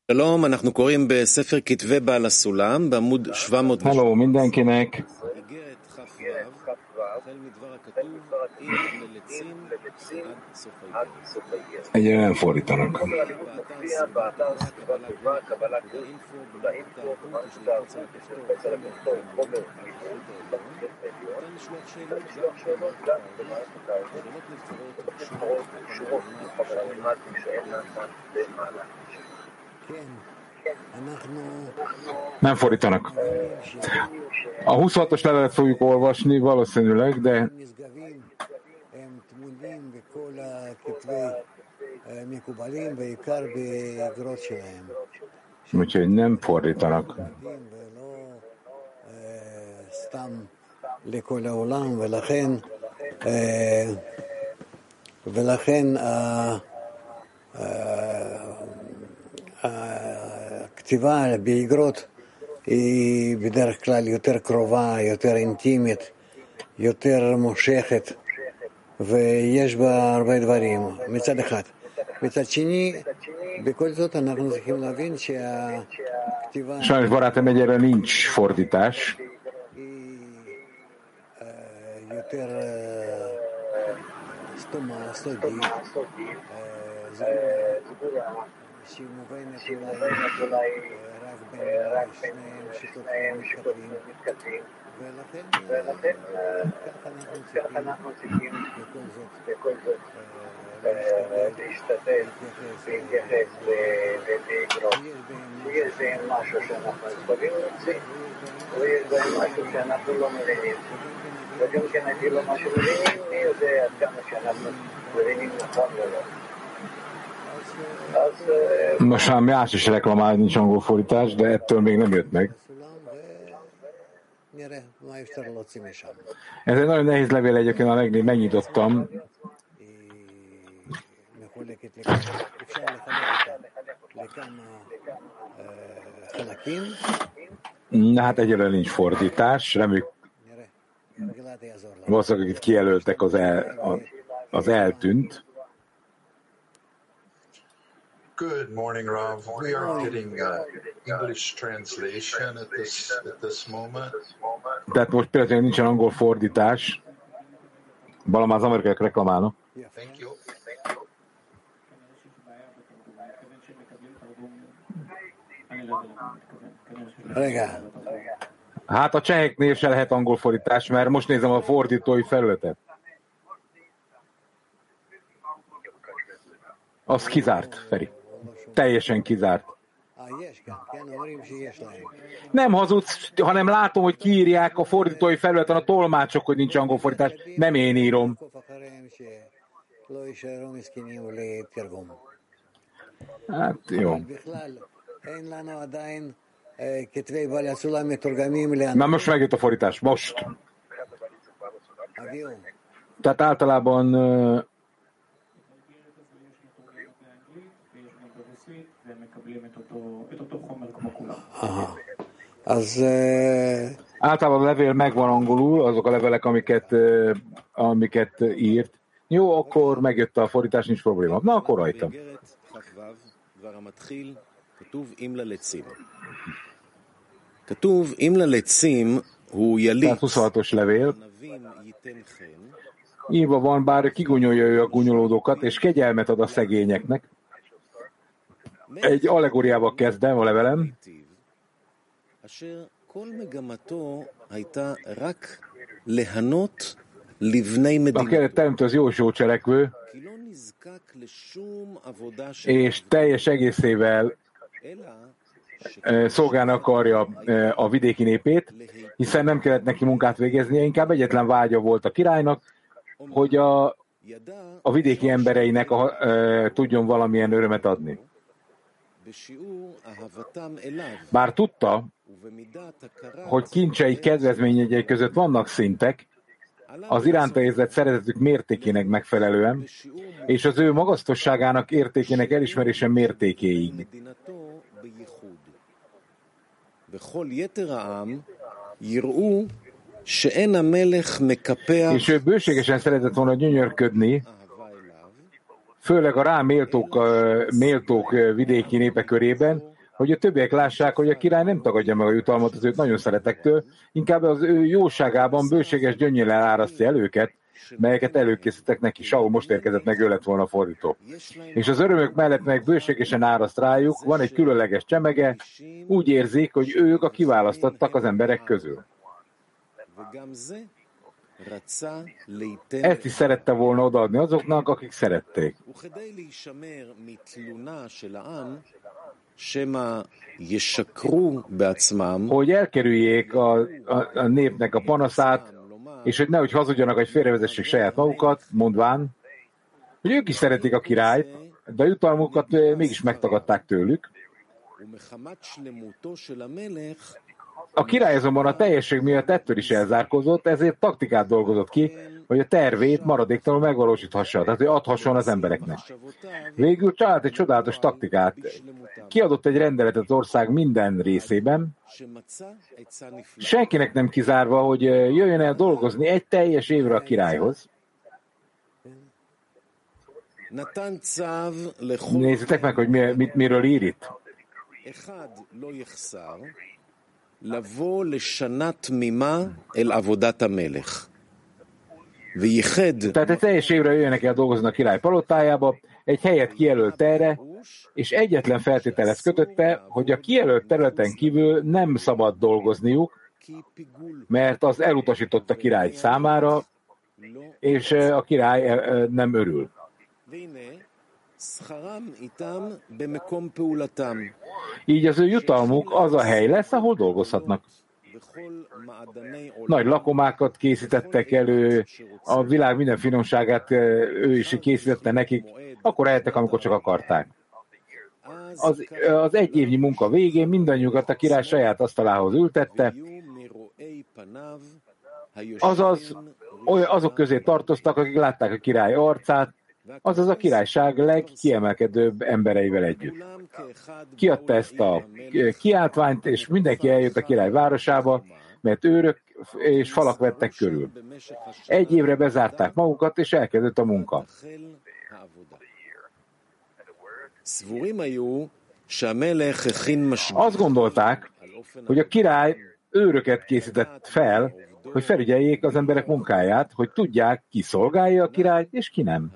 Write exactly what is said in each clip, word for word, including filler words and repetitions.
שלום, אנחנו קוראים בספר כתבי בעל הסולם, בעמוד שבע מאות. Hello mindenkinek! איגרת כ"ו, החל מדבר הכתוב, אם ללצים עד סוף האיגרת. Egy olyan fordítanak. באתר סביבה טובה, קבלה אינפו, במערכת הערבות, יש ללחוץ על הכפתור חומר ניתן לשלוח שאלות גם במערכת הערבות, שאלות נבחרות וקשורות למעט שאינן במהלך. Nem fordítanak. A huszonhatos levelet fogjuk olvasni valószínűleg, de úgyhogy nem fordítanak. הכתיבה באיגרות היא בדרך כלל יותר קרובה, יותר אינטימית, יותר מושכת, ויש בה הרבה דברים, מצד אחד. מצד שני, בכל זאת אנחנו צריכים להבין שהכתיבה... Sajnos barátom, egyre nincs fordítás. היא יותר סתומה, סודית, סגורה, שהיא מובנת אולי רק בין שניהם מתכתבים, ולכן ככה אנחנו צריכים בכל זאת להשתדל להתייחס לאיגרות. יש בהם משהו שאנחנו יכולים להוציא, ויש בהם משהו שאנחנו לא מבינים. וגם כן אפילו מה שמבינים, מי יודע עד כמה שאנחנו מבינים נכון ולא. Most már más is reklamál, hogy nincs angol fordítás, de ettől még nem jött meg. Ez egy nagyon nehéz levél egyébként, ha megnyitottam. Na hát egyelőre nincs fordítás, reméljük. Valószínűleg itt kijelöltek, az, el, az eltűnt. Good morning, Rav. We are getting uh, English translation at this at this moment. Tehát most például nincsen angol fordítás. Valamár az amerikaiak reklamálnak. Thank you. Hát a cseheknél se lehet angol fordítás, mert most nézem a fordítói felületet. Az kizárt, Feri. Teljesen kizárt. Nem hazudsz, hanem látom, hogy kiírják a fordítói felületen a tolmácsok, hogy nincs angol fordítás. Nem én írom. Hát jó. Na most megjött a fordítás. Most. Tehát általában... Az, általában a levél megvan angolul, azok a levelek, amiket, amiket írt. Jó, akkor megjött a fordítás, nincs probléma. Na, akkor rajta. Tehát huszonhatos levél. Írva van, bár kigunyolja ő a gunyolódókat, és kegyelmet ad a szegényeknek. Egy allegóriával kezdem a levelem. A teremtő az jósó cselekvő, és teljes egészével szolgálni akarja a vidéki népét, hiszen nem kellett neki munkát végeznie, inkább egyetlen vágya volt a királynak, hogy a, a vidéki embereinek a, a, tudjon valamilyen örömet adni. Bár tudta, hogy kincsei kedvezményegyei között vannak szintek, az iránta érzett szeretetük mértékének megfelelően, és az ő magasztosságának értékének elismerése mértékéig. És ő bőségesen szeretett volna gyönyörködni, főleg a rá méltók, méltók vidéki népek körében, hogy a többiek lássák, hogy a király nem tagadja meg a jutalmat az őt nagyon szeretektől, inkább az ő jóságában bőséges gyöngyéllel árasztja el őket, melyeket előkészítettek neki. Saul most érkezett meg, ő lett volna a fordító. És az örömök mellett meg bőségesen áraszt rájuk, van egy különleges csemege, úgy érzik, hogy ők a kiválasztottak az emberek közül. Ezt is szerette volna odaadni azoknak, akik szerették. Hogy elkerüljék a, a, a népnek a panaszát, és hogy nehogy hazudjanak, hogy félrevezessék saját magukat, mondván, hogy ők is szeretik a királyt, de a jutalmukat mégis megtagadták tőlük. A király azonban a teljesség miatt ettől is elzárkózott, ezért taktikát dolgozott ki, hogy a tervét maradéktalanul megvalósíthassa, tehát hogy adhasson az embereknek. Végül csinált egy csodálatos taktikát. Kiadott egy rendeletet az ország minden részében, senkinek nem kizárva, hogy jöjjön el dolgozni egy teljes évre a királyhoz. Nézzétek meg, hogy mi, mit, miről ír itt. לבוא לשנה תמימה אל עבודת המלך. וייחד... Tehát egy teljes évre jöjjenek el dolgozni a király palotájába, egy helyet kijelölt erre, és egyetlen feltételhez kötötte, hogy a kijelölt területen kívül nem szabad dolgozniuk, mert az elutasított a király számára, és a király nem örül. Így az ő jutalmuk az a hely lesz, ahol dolgozhatnak. Nagy lakomákat készítettek elő, a világ minden finomságát ő is készítette nekik, akkor eltek, amikor csak akarták. Az, az egy évnyi munka végén mindannyiukat a király saját asztalához ültette, azaz azok közé tartoztak, akik látták a király arcát, azaz a királyság legkiemelkedőbb embereivel együtt. Kiadta ezt a kiáltványt, és mindenki eljött a király városába, mert őrök és falak vettek körül. Egy évre bezárták magukat, és elkezdett a munka. Azt gondolták, hogy a király őröket készített fel, hogy felügyeljék az emberek munkáját, hogy tudják, ki szolgálja a királyt, és ki nem.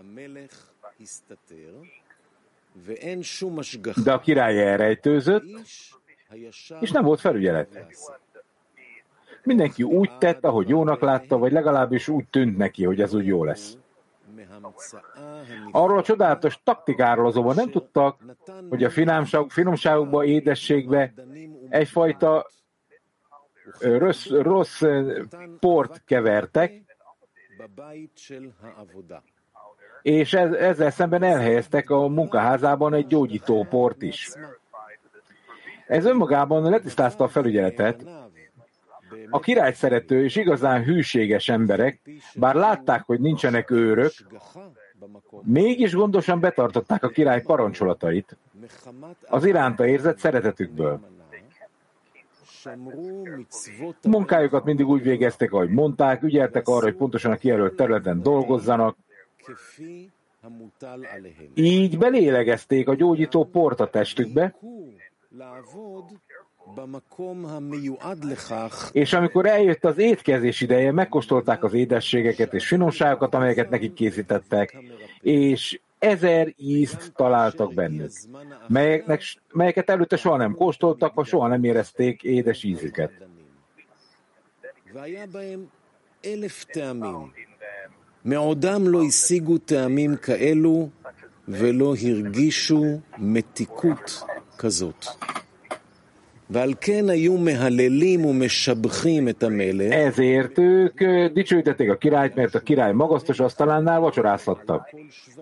De a király elrejtőzött, és nem volt felügyelet. Mindenki úgy tett, ahogy jónak látta, vagy legalábbis úgy tűnt neki, hogy ez úgy jó lesz. Arról a csodálatos taktikáról azonban nem tudtak, hogy a finomságokba, édességbe egyfajta rossz, rossz port kevertek, és ezzel szemben elhelyeztek a munkaházában egy gyógyító port is. Ez önmagában letisztázta a felügyeletet. A királyt szerető és igazán hűséges emberek, bár látták, hogy nincsenek őrök, mégis gondosan betartották a király parancsolatait az iránta érzett szeretetükből. Munkájukat mindig úgy végeztek, ahogy mondták, ügyeltek arra, hogy pontosan a kijelölt területen dolgozzanak. Így belélegezték a gyógyító port a testükbe, és amikor eljött az étkezés ideje, megkóstolták az édességeket és finomságokat, amelyeket nekik készítettek, és ezer ízt találtak bennük, melyeknek, melyeket előtte soha nem kóstoltak, vagy soha nem érezték édes ízüket. מעודם לא השיגו טעמים כאלו ולא הרגישו מתיקות כזאת. ועל כן היו מהללים ומשבחים את המלך. Ezért ők dicsőítették a királyt, mert a király magasztos asztalánál vacsorázhattak.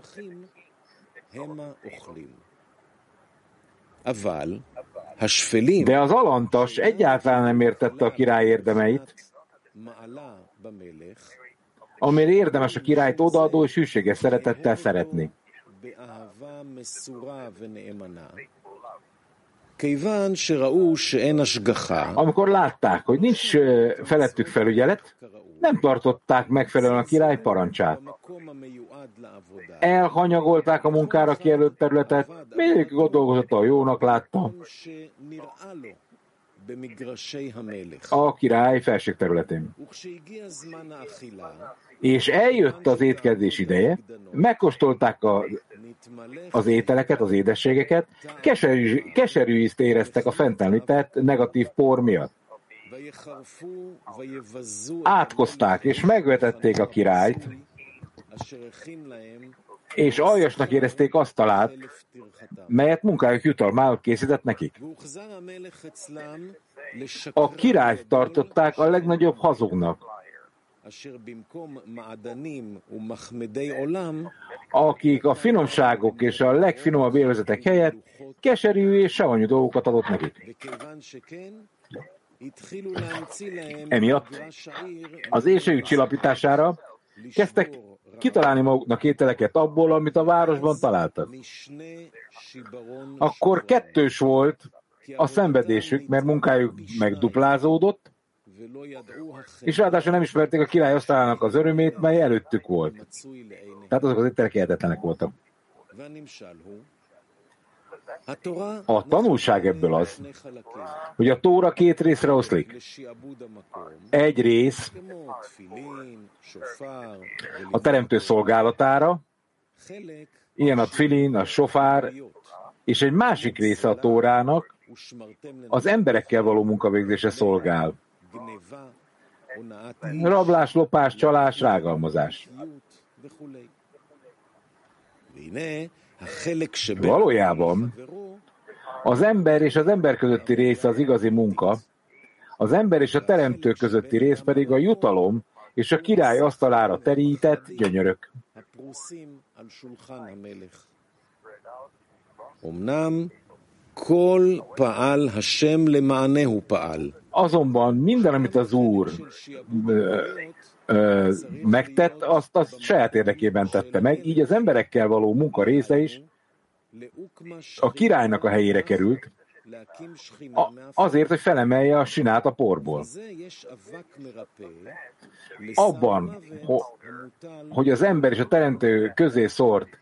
De az alantas egyáltalán nem értette a király érdemeit, amire érdemes a királyt odaadó és hűséges szeretettel szeretni. Amikor látták, hogy nincs felettük felügyelet, nem tartották megfelelően a király parancsát. Elhanyagolták a munkára kijelölt területet, mindenki ott dolgozott, a jónak látta. A király felségterületén. És eljött az étkezés ideje, megkóstolták a, az ételeket, az édességeket, keserű, keserű ízt éreztek a fent említett negatív por miatt. Átkozták és megvetették a királyt, és aljasnak érezték asztalát, melyet munkájuk jutalmául készített nekik. A királyt tartották a legnagyobb hazugnak, akik a finomságok és a legfinomabb élvezetek helyett keserű és savanyú dolgokat adott nekik. Emiatt az éhségük csillapítására kezdtek kitalálni maguknak ételeket abból, amit a városban találtak. Akkor kettős volt a szenvedésük, mert munkájuk megduplázódott, és ráadásul nem ismerték a király asztalának az örömét, mely előttük volt. Tehát azok az ételek hihetetlenek voltak. A tanulság ebből az, hogy a Tóra két részre oszlik. Egy rész a teremtő szolgálatára, ilyen a tfilin, a sofár, és egy másik része a Tórának az emberekkel való munkavégzése szolgál. Rablás, lopás, csalás, rágalmazás. Valójában az ember és az ember közötti rész az igazi munka, az ember és a teremtő közötti rész pedig a jutalom és a király asztalára terített gyönyörök. Azonban minden, amit az Úr ö, ö, megtett, azt a saját érdekében tette meg, így az emberekkel való munka része is a királynak a helyére került, a, azért, hogy felemelje a sinát a porból. Abban, ho, hogy az ember és a teremtő közé szórt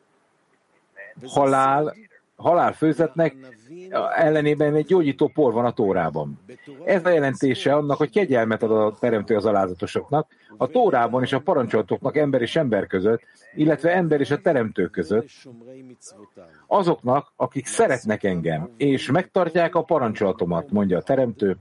halál, halálfőzetnek ellenében egy gyógyító por van a Tórában. Ez a jelentése annak, hogy kegyelmet ad a teremtő az alázatosoknak, a Tórában és a parancsolatoknak ember és ember között, illetve ember és a teremtő között, azoknak, akik szeretnek engem, és megtartják a parancsolatomat, mondja a teremtő,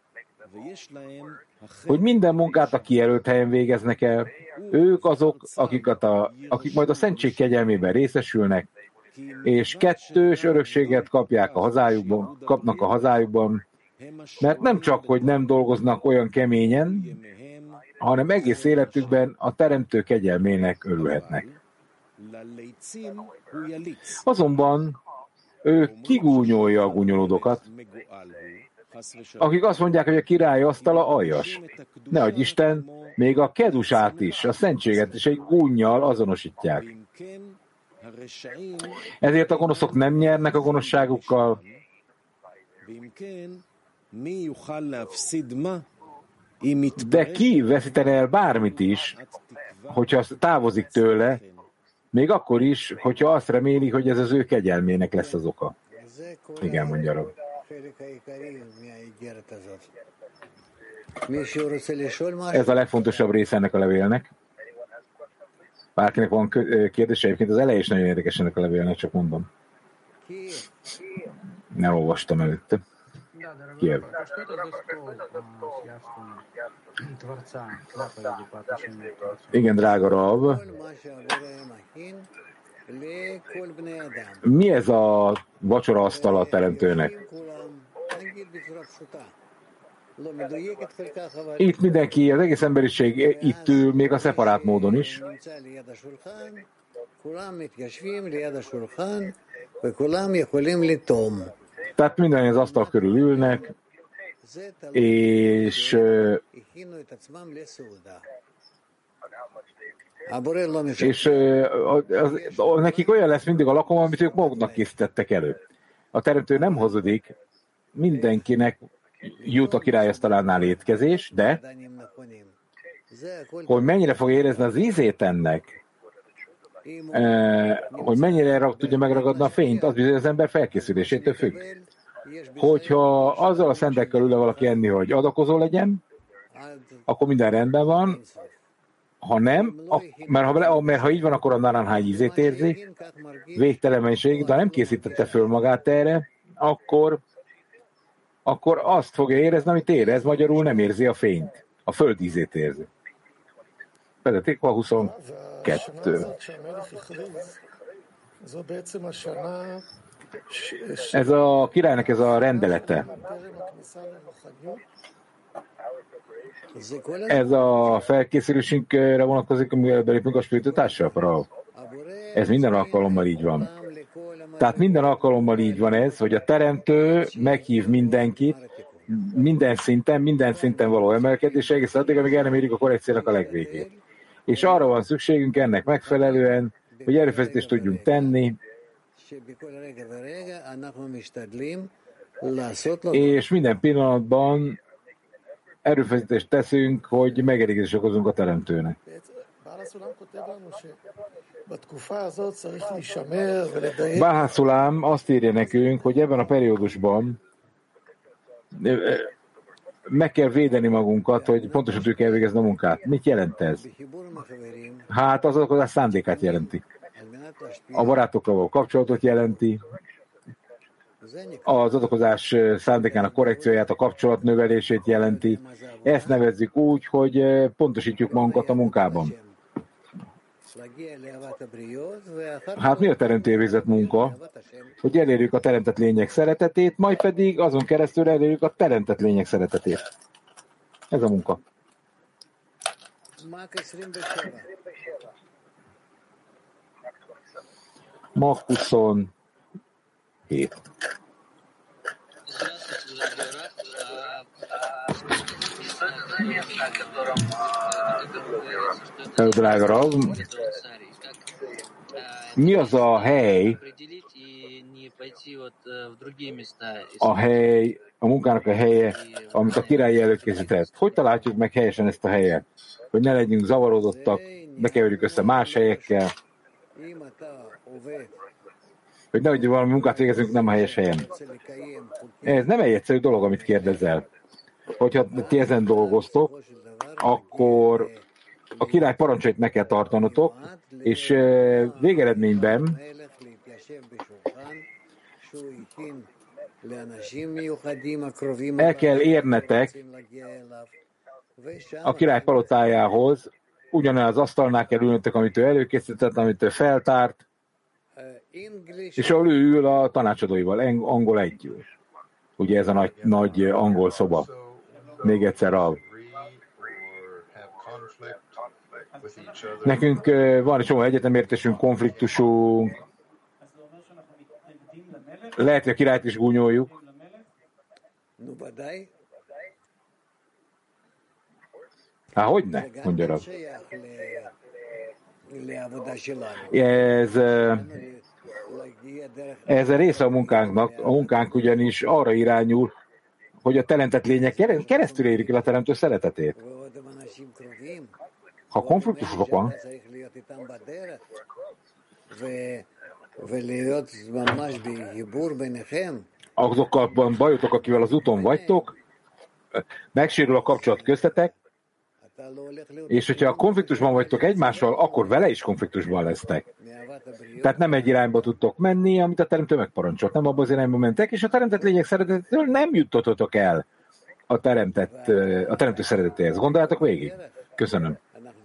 hogy minden munkát a kijelölt helyen végeznek el, ők azok, akiket a, akik majd a szentség kegyelmében részesülnek, és kettős örökséget kapják a hazájukban, kapnak a hazájukban, mert nem csak, hogy nem dolgoznak olyan keményen, hanem egész életükben a teremtő kegyelmének örülhetnek. Azonban ő kigúnyolja a gúnyolódokat, akik azt mondják, hogy a király asztala aljas. Ne adj Isten, még a kedusát is, a szentséget is egy gúnnyal azonosítják. Ezért a gonoszok nem nyernek a gonoszságukkal. De ki veszítene el bármit is, hogyha távozik tőle, még akkor is, hogyha azt reméli, hogy ez az ő kegyelmének lesz az oka. Igen, mondja Rav. Ez a legfontosabb része ennek a levélnek. Bárkinek van kérdése, egyébként az eleje is nagyon érdekes ennek a levélnek, csak mondom. Nem olvastam előtte. Kiev. Igen, drága Rav. Mi ez a vacsoraasztal a teremtőnek? Itt mindenki, az egész emberiség itt ül, még a szeparát módon is. Tehát minden az asztal körül ülnek, és és az, az, nekik olyan lesz mindig a lakom, amit ők maguknak készítettek elő. a teremtő nem hazudik, mindenkinek jut a királyasztalánál étkezés, de hogy mennyire fog érezni az ízét ennek, hogy mennyire tudja megragadni a fényt, az bizony az ember felkészülésétől függ. Hogyha azzal a szendekkel ül valaki enni, hogy adakozó legyen, akkor minden rendben van. Ha nem, mert ha, mert ha így van, akkor a naranhány ízét érzi, végtelen mennyiség, de nem készítette föl magát erre, akkor, akkor azt fogja érezni, amit érez, magyarul nem érzi a fényt. A föld ízét érzi. Pedetékva huszonkettő. Ez a királynak ez a rendelete. Ez a felkészülésünkre vonatkozik, amivel belépünk a spiritutásra? Ez minden alkalommal így van. Tehát minden alkalommal így van ez, hogy a teremtő meghív mindenkit, minden szinten, minden szinten való emelkedés, egész addig, amíg el nem érjük a korrekciónak a legvégét. És arra van szükségünk ennek megfelelően, hogy erőfeszítést tudjunk tenni, és minden pillanatban erőfeszítést teszünk, hogy megelégedést okozunk a teremtőnek. Bálhászulám azt írja nekünk, hogy ebben a periódusban meg kell védeni magunkat, hogy pontosan tudjuk elvégezni a munkát. Mit jelent ez? Hát az adakozás szándékát jelenti. A barátokkal való kapcsolatot jelenti, az adakozás szándékának korrekcióját, a kapcsolat növelését jelenti. Ezt nevezzük úgy, hogy pontosítjuk magunkat a munkában. Hát mi a teremtő végzett munka? Hogy elérjük a teremtett lények szeretetét, majd pedig azon keresztül elérjük a teremtett lények szeretetét. Ez a munka. Mach huszonhét. Drága Rav, mi az a hely, a hely, a munkának a helye, amit a király előkészített? Hogy találjuk meg helyesen ezt a helyet? Hogy ne legyünk zavarodottak, ne keverjük össze más helyekkel, hogy nehogy valami munkát végezünk nem a helyes helyen. Ez nem egy egyszerű dolog, amit kérdezel. Hogyha ti ezen dolgoztok, akkor a király parancsait meg kell tartanotok, és végeredményben el kell érnetek a király palotájához, ugyanaz asztalnál kell ülnöttek, amit ő előkészített, amit ő feltárt, és ahol ő ül a tanácsadóival, angol egy. Ugye ez a nagy, nagy angol szoba. Még egyszer a... Nekünk van egy csomó egyetemértésünk, konfliktusunk. Lehet, hogy a királyt is gúnyoljuk. Há, hogyne? Mondja Rav. Ez, ez a része a munkánknak. A munkánk ugyanis arra irányul, hogy a teremtett lények keresztül érik el a teremtő szeretetét. Ha konfliktusok van, azokkal van bajotok, akivel az úton vagytok, megsérül a kapcsolat köztetek, és hogyha a konfliktusban vagytok egymással, akkor vele is konfliktusban lesztek. Tehát nem egy irányba tudtok menni, amit a teremtő megparancsolt, nem abban az irányba mentek, és a teremtett lények szeretetétől nem juttatok el a, teremtett, a teremtő szeretetéhez. Gondoljátok végig? Köszönöm.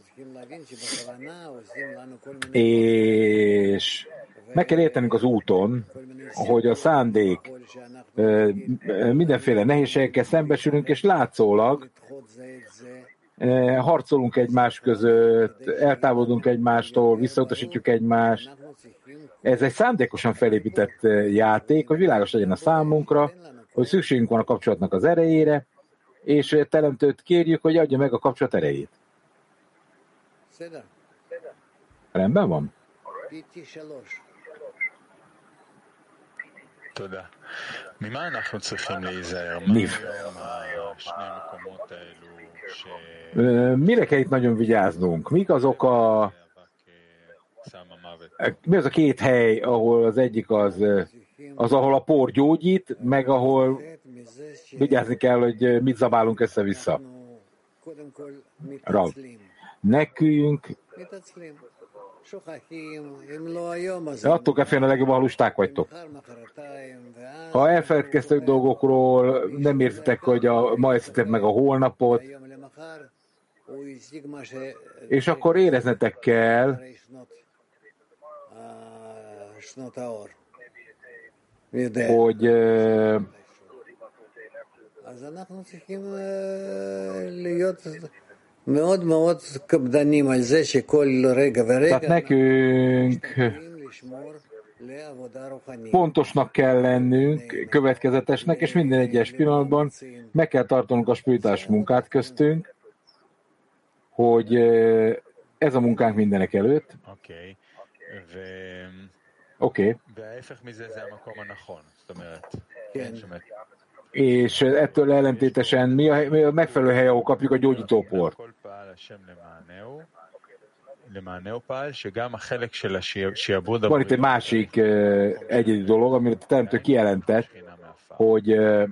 És meg kell értenünk az úton, hogy a szándék mindenféle nehézségekkel szembesülünk, és látszólag harcolunk egymás között, eltávolodunk egymástól, visszautasítjuk egymást. Ez egy szándékosan felépített játék, hogy világos legyen a számunkra, hogy szükségünk van a kapcsolatnak az erejére, és teremtőt kérjük, hogy adja meg a kapcsolat erejét. Rendben van? Niv. Mire kell itt nagyon vigyáznunk? Mik azok a... Mi az a két hely, ahol az egyik az, az ahol a por gyógyít, meg ahol vigyázni kell, hogy mit zabálunk össze-vissza. Rav. Nekünk attól kell félni, a legjobb, ha lusták vagytok. Ha elfeledkeztek dolgokról, nem érzitek, hogy a, ma eszitek meg a holnapot, és akkor éreznetek kell, hogy uh, tehát nekünk pontosnak kell lennünk, következetesnek, és minden egyes pillanatban meg kell tartanunk a spirituális munkát köztünk, hogy ez a munkánk mindenek előtt. Oké. Okay. És ettől ellentétesen mi a, mi a megfelelő hely, ahol kapjuk a gyógyítóport. Van itt egy másik uh, egyedi dolog, amit a teremtő kijelentett, hogy uh,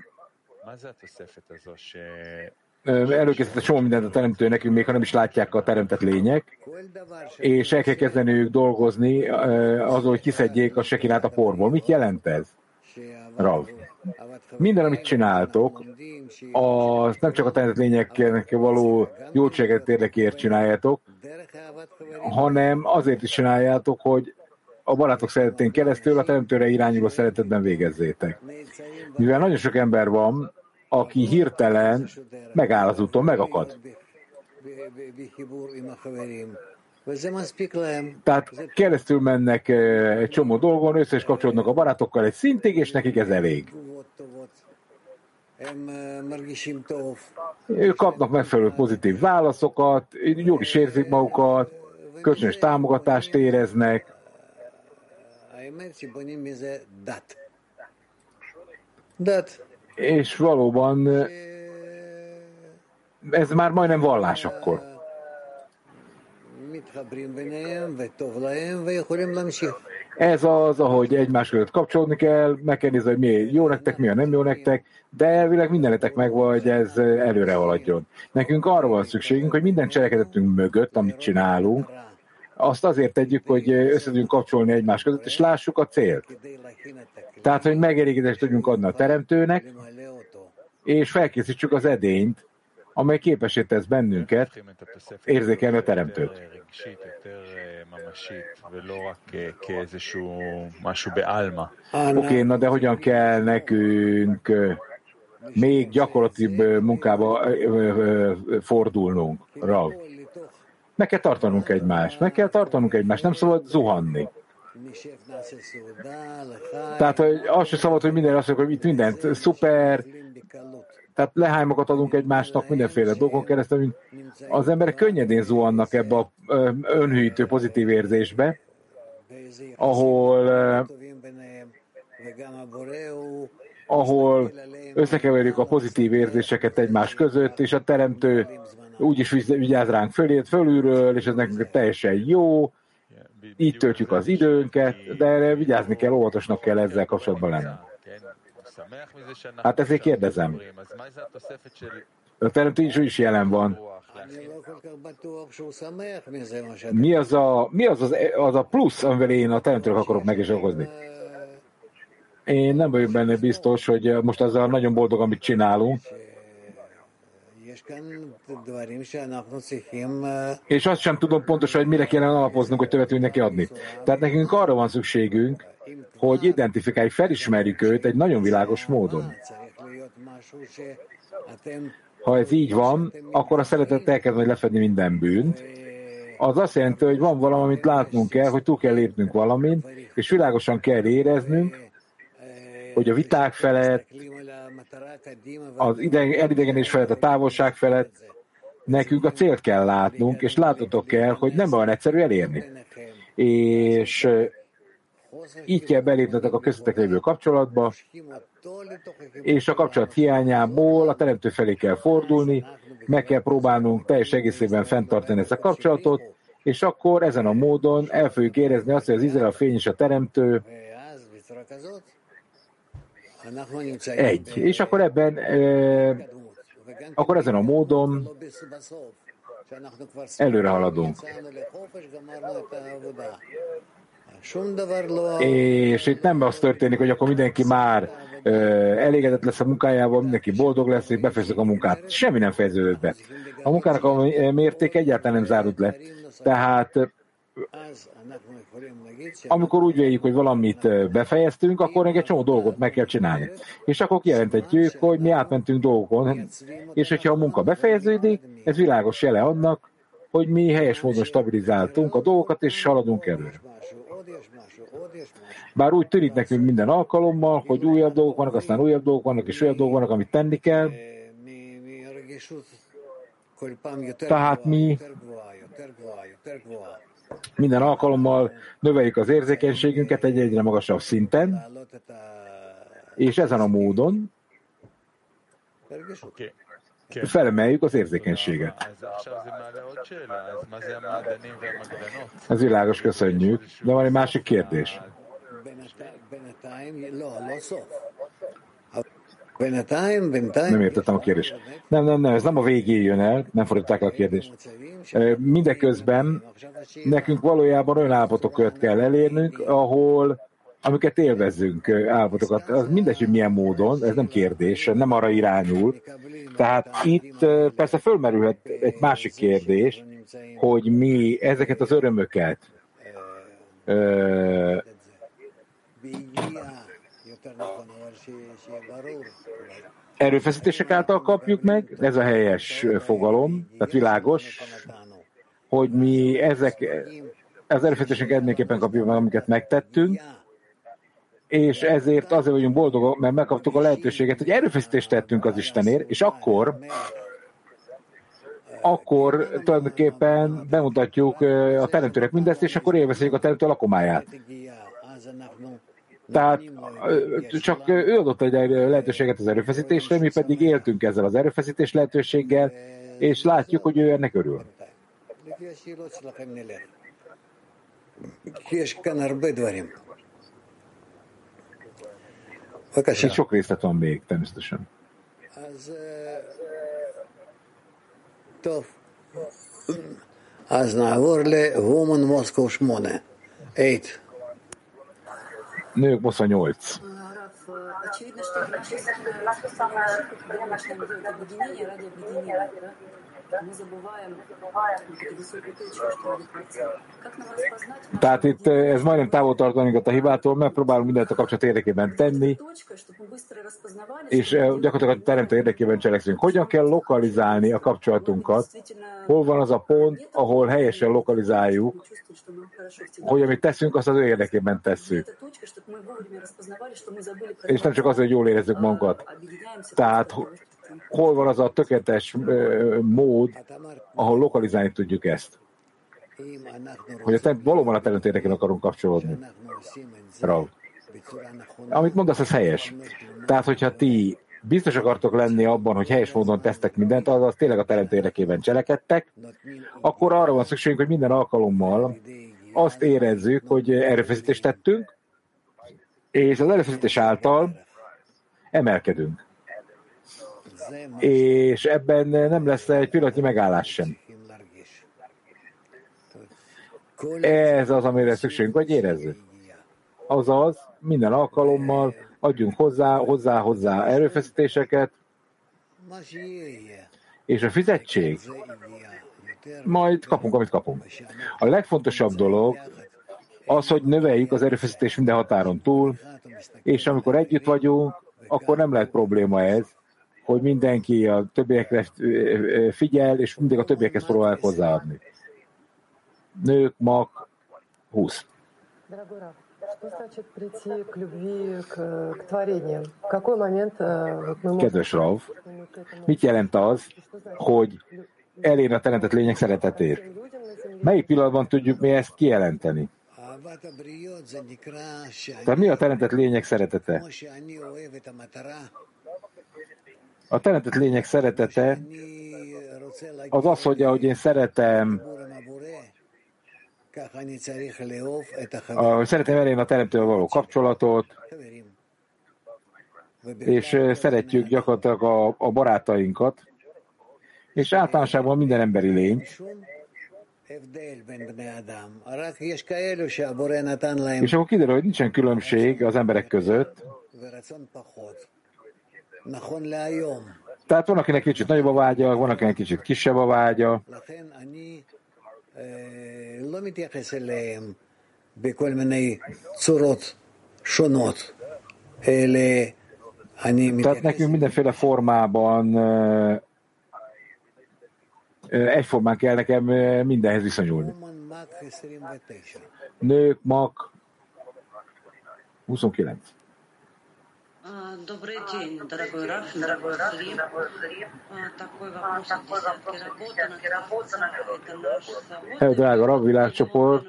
előkészített egy csomó mindent a teremtő nekünk, még ha nem is látják a teremtett lények, és el kell kezdeniük dolgozni uh, azon, hogy kiszedjék a sekinát a porból. Mit jelent ez? Rav. Minden, amit csináltok, az nem csak a teremtett lényeknek való jótséget érdekért csináljátok, hanem azért is csináljátok, hogy a barátok szeretetén keresztül a teremtőre irányuló szeretetben végezzétek. Mivel nagyon sok ember van, aki hirtelen megáll az úton, megakad. Tehát keresztül mennek egy csomó dolgon, össze is kapcsolódnak a barátokkal egy szintig, és nekik ez elég. Ők kapnak megfelelő pozitív válaszokat, jól is érzik magukat, kölcsönös támogatást éreznek. És valóban ez már majdnem vallás akkor. Ez az, ahogy egymás között kapcsolódni kell, meg kell nézni, hogy mi jó nektek, mi a nem jó nektek, de elvileg mindenetek megvan, hogy ez előre haladjon. Nekünk arra van szükségünk, hogy minden cselekedetünk mögött, amit csinálunk, azt azért tegyük, hogy össze tudjunk kapcsolni egymás között, és lássuk a célt. Tehát, hogy megelégedést tudjunk adni a teremtőnek, és felkészítsük az edényt, amely képessé tesz bennünket érzékelni a teremtőt. Oké, okay, na de hogyan kell nekünk még gyakorlatibb munkába fordulnunk, Rav? Meg kell tartanunk egymást, meg kell tartanunk egymást, nem szabad zuhanni. Tehát, hogy azt sem szabad, hogy minden azt mondjuk, hogy itt mindent szuper, tehát lehánymokat adunk egymásnak mindenféle dolgokon keresztül, az emberek könnyedén zuhannak ebbe a önhűítő pozitív érzésbe, ahol, ahol összekeverjük a pozitív érzéseket egymás között, és a teremtő úgyis vigyáz ránk fölét, fölülről, és ez nekünk teljesen jó, így töltjük az időnket, de erre vigyázni kell, óvatosnak kell ezzel kapcsolatban lenni. Hát ezért kérdezem. A teremtő is is jelen van. Mi az a, mi az, az, az a plusz, amivel én a teremtőnek akarok meg is okozni? Én nem vagyok benne biztos, hogy most azzal nagyon boldog, amit csinálunk. És azt sem tudom pontosan, hogy mire kellene alapoznunk, hogy többet tudjunk neki adni. Tehát nekünk arra van szükségünk, hogy identifikáljuk, felismerjük őt egy nagyon világos módon. Ha ez így van, akkor a szeretet elkezd majd lefedni minden bűnt. Az azt jelenti, hogy van valami, amit látnunk kell, hogy túl kell lépnünk valamin, és világosan kell éreznünk, hogy a viták felett, az elidegenés felett, a távolság felett nekünk a célt kell látnunk, és látnotok kell, hogy nem olyan egyszerű elérni. És így kell belépnetek a köztetek lévő kapcsolatba, és a kapcsolat hiányából a teremtő felé kell fordulni, meg kell próbálnunk teljes egészében fenntartani ezt a kapcsolatot, és akkor ezen a módon el fogjuk érezni azt, hogy az Izrael a fény és a teremtő egy. És akkor ebben, e, akkor ezen a módon előre haladunk. És itt nem az történik, hogy akkor mindenki már ö, elégedett lesz a munkájával, mindenki boldog lesz, és befejezzük a munkát. Semmi nem fejeződött be. A munkának a mérték egyáltalán nem zárult le. Tehát amikor úgy véljük, hogy valamit befejeztünk, akkor még egy csomó dolgot meg kell csinálni. És akkor kijelenthetjük, hogy mi átmentünk dolgokon, és hogyha a munka befejeződik, ez világos jele annak, hogy mi helyes módon stabilizáltunk a dolgokat, és haladunk előre. Bár úgy tűnik nekünk minden alkalommal, hogy újabb dolgok vannak, aztán újabb dolgok vannak, és újabb dolgok vannak, amit tenni kell. Tehát mi minden alkalommal növeljük az érzékenységünket egy egyre magasabb szinten, és ezen a módon felemeljük az érzékenységet. Ez világos, köszönjük. De van egy másik kérdés. Nem értettem a kérdést. Nem, nem, nem, ez nem a végén jön el, nem fordították a kérdést. Mindeközben nekünk valójában olyan állapotokat kell elérnünk, ahol amiket élvezzünk állapotokat. Az mindegy, hogy milyen módon, ez nem kérdés, nem arra irányul. Tehát itt persze fölmerülhet egy másik kérdés, hogy mi ezeket az örömöket ö, erőfeszítések által kapjuk meg, ez a helyes fogalom, tehát világos, hogy mi ezek, az erőfeszítések eredményképpen kapjuk meg, amiket megtettünk, és ezért azért vagyunk boldogok, mert megkaptuk a lehetőséget, hogy erőfeszítést tettünk az Istenért, és akkor akkor tulajdonképpen bemutatjuk a teremtőnek mindezt, és akkor élvezhetjük a teremtő lakomáját. Tehát csak ő adott egy lehetőséget az erőfeszítésre, mi pedig éltünk ezzel az erőfeszítés lehetőséggel, és látjuk, hogy ő ennek örül. És sok részlet van még, természetesen. אז נעבור ל-Woman Moscow שמונה. eight. Nők Moszkva nyolc. Tehát itt ez majdnem távol tartaninkat a hibától, megpróbálunk mindent a kapcsolat érdekében tenni, és gyakorlatilag a teremtő érdekében cselekszünk. Hogyan kell lokalizálni a kapcsolatunkat? Hol van az a pont, ahol helyesen lokalizáljuk, hogy amit teszünk, azt az ő érdekében tesszük. És nem csak azért, hogy jól érezzük magunkat. Tehát hol van az a tökéletes uh, mód, ahol lokalizálni tudjuk ezt. Hogy a terem, valóban a teremtő érdekében akarunk kapcsolódni. Rav. Amit mondasz, az helyes. Tehát, hogyha ti biztos akartok lenni abban, hogy helyes módon tesztek mindent, azaz tényleg a teremtő érdekében cselekedtek, akkor arra van szükségünk, hogy minden alkalommal azt érezzük, hogy erőfeszítést tettünk, és az erőfeszítés által emelkedünk. És ebben nem lesz egy pillanatnyi megállás sem. Ez az, amire szükségünk, hogy érezzük. Azaz, minden alkalommal adjunk hozzá, hozzá, hozzá erőfeszítéseket, és a fizetség, majd kapunk, amit kapunk. A legfontosabb dolog az, hogy növeljük az erőfeszítés minden határon túl, és amikor együtt vagyunk, akkor nem lehet probléma ez, hogy mindenki a többiekre figyel, és mindig a többiekhez próbál hozzáadni. Nők, mag, húsz. Kedves Rav, mit jelent az, hogy elérni a teremtett lények szeretetét? Melyik pillanatban tudjuk mi ezt kijelenteni? Tehát mi a teremtett lények szeretete? A teremtett lények szeretete az az, hogy ahogy én szeretem, a, szeretem elérni a teremtővel való kapcsolatot, és szeretjük gyakorlatilag a, a barátainkat, és általánosságban minden emberi lény. És akkor kiderül, hogy nincsen különbség az emberek között. Tehát van, akinek kicsit nagyobb a vágya, van, akinek kicsit kisebb a vágya. Tehát nekünk mindenféle formában egyformán kell nekem mindenhez viszonyulni. Nők, mak, huszonkilenc. Добрый день, дорогой Раф, дорогой Сри. Такой вопрос о десятке работы. Это наш завод. Drága Rav világcsoport.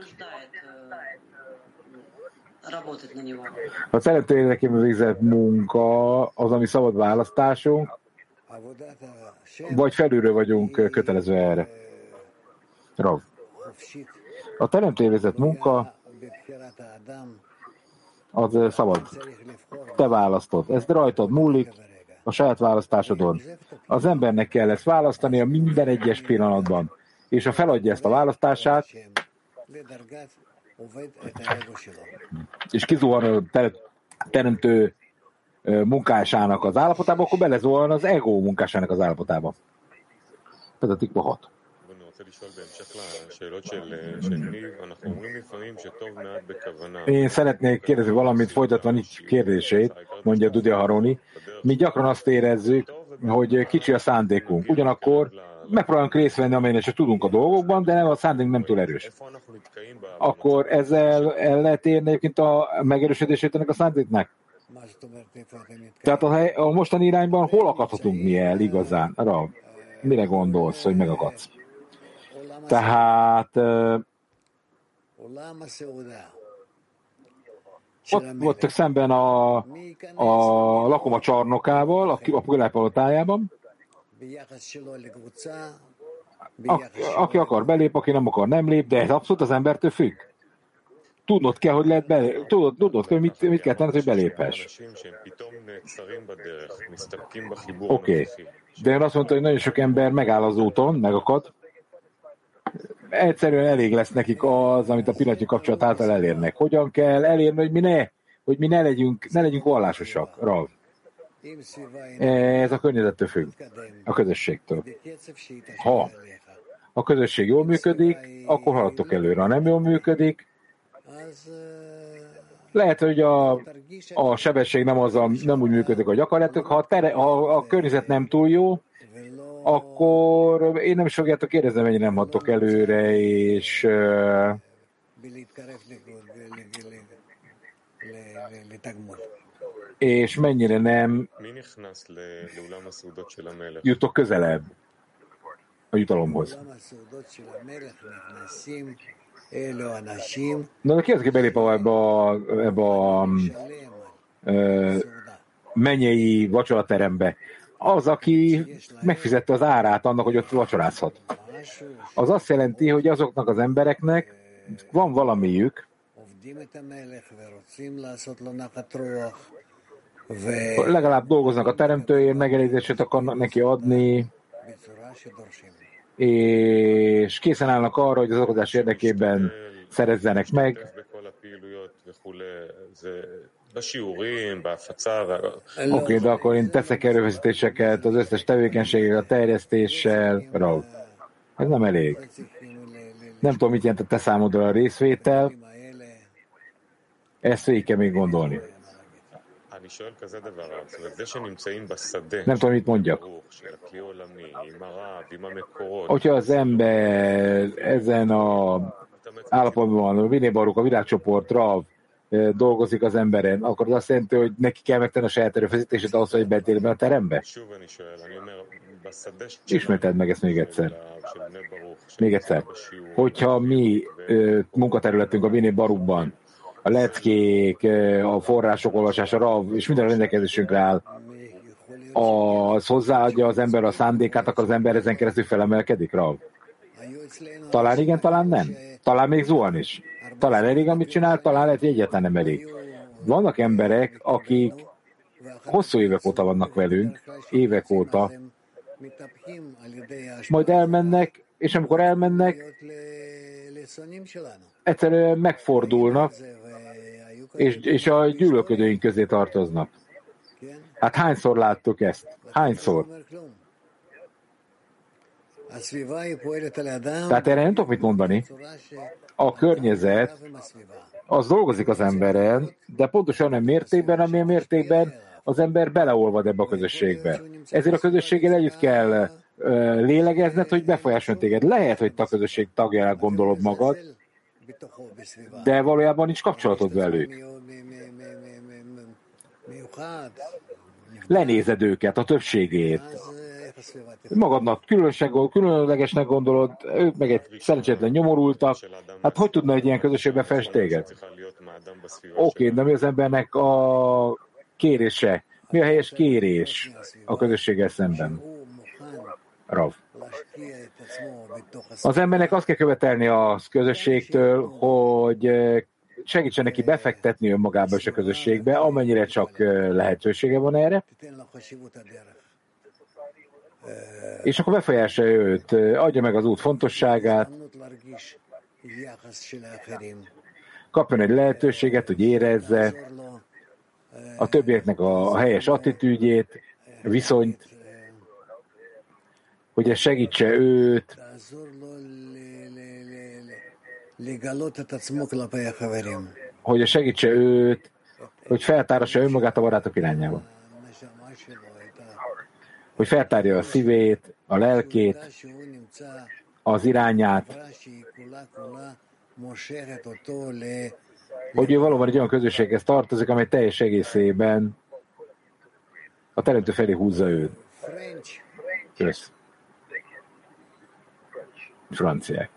Работать на него. A teremtő érdekében végzett munka az, ami szabad választásunk, vagy felülről vagyunk kötelező erre. Rav. A teremtő végzett munka az szabad. Te választod. Ez rajtad múlik, a saját választásodon. Az embernek kell ezt választani a minden egyes pillanatban. És ha feladja ezt a választását, és kizuhan a teremtő munkásának az állapotába, akkor belezuhan az ego munkásának az állapotába. Ez a tikva hat. Én szeretnék kérdezni valamit, folytatva nincs kérdését, mondja Dudi Haroni. Mi gyakran azt érezzük, hogy kicsi a szándékunk. Ugyanakkor megpróbálunk részt venni, amelyen csak tudunk a dolgokban, de nem, a szándékunk nem túl erős. Akkor ezzel el lehet érni egyébként a megerősödését ennek a szándéknak? Tehát a, a mostani irányban hol akadhatunk mi el igazán? Rav, mire gondolsz, hogy megakadsz? Tehát uh, ott voltak szemben a, a lakoma csarnokával, a, a világpalotájában. A, aki akar belép, aki nem akar nem lép, de ez abszolút az embertől függ. Tudnod kell, hogy lehet belép, tudod, tudod kell, mit, mit kell tenned, hogy beléphess. Oké. Okay. De én azt mondta, hogy nagyon sok ember megáll az úton, megakad. Egyszerűen elég lesz nekik az, amit a pillanatnyi kapcsolat által elérnek. Hogyan kell elérni, hogy mi ne, hogy mi ne legyünk, ne legyünk vallásosak, Rav. Ez a környezettől függ, a közösségtől. Ha a közösség jól működik, akkor haladtok előre. Ha nem jól működik, lehet, hogy a, a sebesség nem, az a, nem úgy működik, hogy akarjátok. Ha a, tere, ha a környezet nem túl jó, akkor én nem is fogjátok kérdezni, mennyire nem hagytok előre, és uh, és mennyire nem jutok közelebb a jutalomhoz. Na, de ki az, aki belép ebbe a, ebbe a uh, mennyei vacsoraterembe? Az, aki megfizette az árát annak, hogy ott vacsorázhat. Az azt jelenti, hogy azoknak az embereknek van valamiük, legalább dolgoznak a teremtőért, megelégzését akarnak neki adni, és készen állnak arra, hogy az okozás érdekében szerezzenek meg. Oké, okay, de akkor én teszek erőfeszítéseket az összes tevékenységgel, a terjesztéssel. Rav. Ez nem elég. Nem tudom, mit jelent a te számodra a részvétel. Ezt végig kell még gondolni. Nem tudom, mit mondjak. Hogyha az ember ezen a állapotban van, a Viné Baruch, a világcsoport, Rav, dolgozik az emberen, akkor az azt jelenti, hogy neki kell megtenni a saját erőfeszítését ahhoz, hogy betérjen a terembe? Ismételd meg ezt még egyszer. Még egyszer. Hogyha mi munkaterületünk a Bnei Barukban, a leckék, a források olvasása, a rav, és minden rendelkezésünkre áll, az hozzáadja az ember a szándékát, akkor az ember ezen keresztül felemelkedik, rav? Talán igen, talán nem. Talán még zuhan is. Talán elég, amit csinál, talán lehet, hogy egyáltalán nem elég. Vannak emberek, akik hosszú évek óta vannak velünk, évek óta, majd elmennek, és amikor elmennek, egyszerűen megfordulnak, és, és a gyűlölködőink közé tartoznak. Hát hányszor láttuk ezt? Hányszor? Tehát erre nem tudok mit mondani. A környezet az dolgozik az emberen, de pontosan olyan mértékben, amilyen mértékben az ember beleolvad ebbe a közösségbe. Ezért a közösséggel együtt kell uh, lélegezned, hogy befolyásoljon téged. Lehet, hogy te a közösség tagjának gondolod magad, de valójában nincs kapcsolatod velük. Lenézed őket, a többségét. Magadnak különlegesnek gondolod, ők meg egy szerencsétlen nyomorultak. Hát hogy tudna egy ilyen közösségben fest téged? Oké, de mi az embernek a kérése? Mi a helyes kérés a közösséggel szemben? Rav. Az embernek azt kell követelni a közösségtől, hogy segítsen neki befektetni önmagába és a közösségbe, amennyire csak lehetősége van erre. És akkor befolyásolja őt, adja meg az út fontosságát, kapjon egy lehetőséget, hogy érezze a többieknek a helyes attitűdjét, viszonyt, hogy ez segítse őt, hogy segítse őt, hogy feltárassa önmagát a barátok irányába. Hogy feltárja a szívét, a lelkét, az irányát, hogy ő valóban egy olyan közösséghez tartozik, amely teljes egészében a teremtő felé húzza őt. Kösz. Franciák.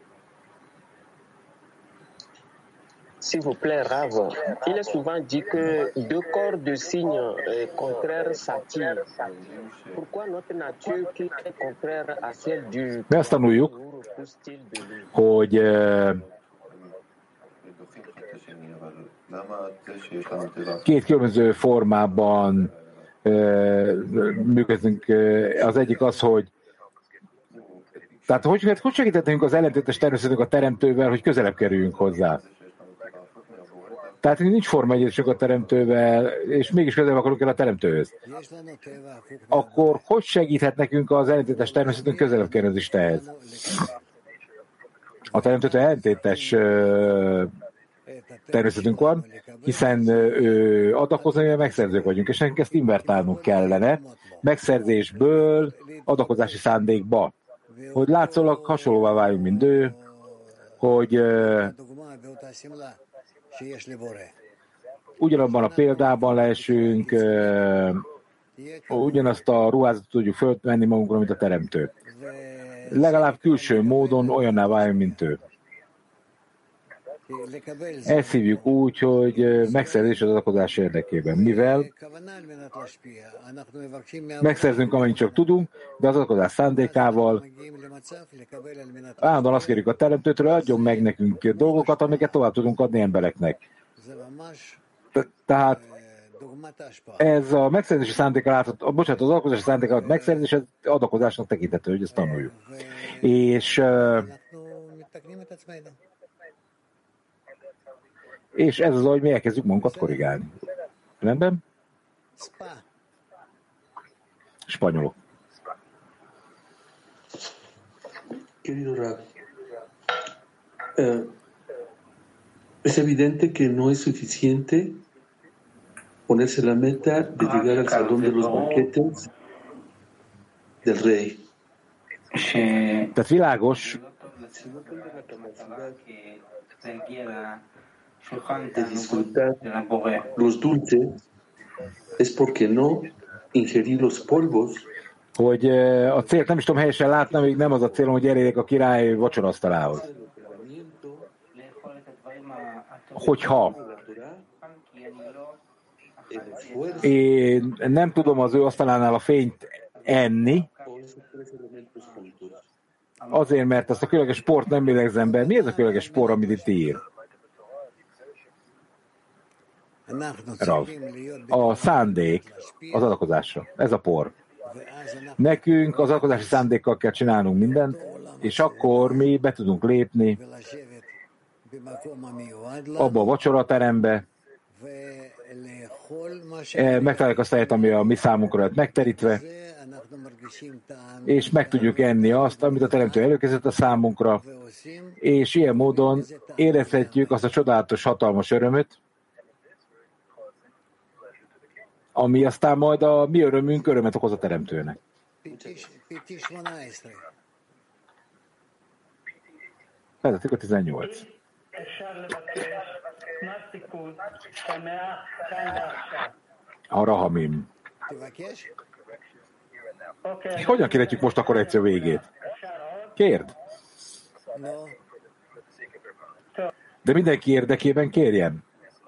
S'il vous plaît, Rav, il est souvent dit que deux corps de signes contraires s'attirent. Pourquoi notre nature qui est contraire à celle du... Mi azt tanuljuk, hogy két különböző formában működünk. Az egyik az, hogy tehát hogy, hogy segítettünk az ellentétes természetünk a teremtővel, hogy közelebb kerüljünk hozzá. Tehát nincs forma egyetésünk a teremtővel, és mégis közelebb akarunk el a teremtőhöz. Akkor hogy segíthet nekünk az ellentétes természetünk közelebb kerülni az Istenhez? A teremtőtől ellentétes természetünk van, hiszen ő adakozni, mi megszerzők vagyunk, és nekünk ezt invertálnunk kellene, megszerzésből adakozási szándékba, hogy látszólag hasonlóvá váljunk, mint ő, hogy uh, ugyanabban a példában leesünk, uh, ugyanazt a ruházatot tudjuk fölvenni magunkra, mint a teremtő. Legalább külső módon olyanná váljunk, mint ő. Ezt hívjuk úgy, hogy megszerzés az adakozás érdekében. Mivel megszerzünk, amennyit csak tudunk, de az adakozás szándékával állandóan azt kérjük a teremtőtől, hogy adjon meg nekünk dolgokat, amiket tovább tudunk adni embereknek. Tehát ez a megszerzési szándékkal átad, bocsánat, az adakozási szándékkal megszerzés, ez adakozásnak tekintető, hogy ezt tanuljuk. És És ez az, hogy mi elkezdjük magunkat korrigálni. Rendben? Spanyolok. Querido Rav, eh, es evidente que no es suficiente ponerse la meta de llegar al salón de los banquetes del rey. Tehát világos, de disfrutar los dulces es porque no ingerir los polvos. Hogy a célt nem is tudom helyesen látni, még nem az a célom, hogy elérjek a király vacsoraasztalához. Hogyha én nem tudom az ő asztalánál a fényt enni, azért, mert ezt a különleges sport nem lélegzem be. Mi ez a különleges sport, amit itt ír? Rav. A szándék az adakozásra. Ez a por. Nekünk az adakozási szándékkal kell csinálnunk mindent, és akkor mi be tudunk lépni abba a vacsoraterembe, megtaláljuk azt a helyet, ami a mi számunkra lett megterítve, és meg tudjuk enni azt, amit a teremtő előkezett a számunkra, és ilyen módon érezhetjük azt a csodálatos, hatalmas örömöt, ami aztán majd a mi örömünk örömet okoz a teremtőnek. Vezetjük a tizennyolc. A Rahamim. Hogyan kérhetjük most a korrekció végét? Kérd! De mindenki érdekében kérjen.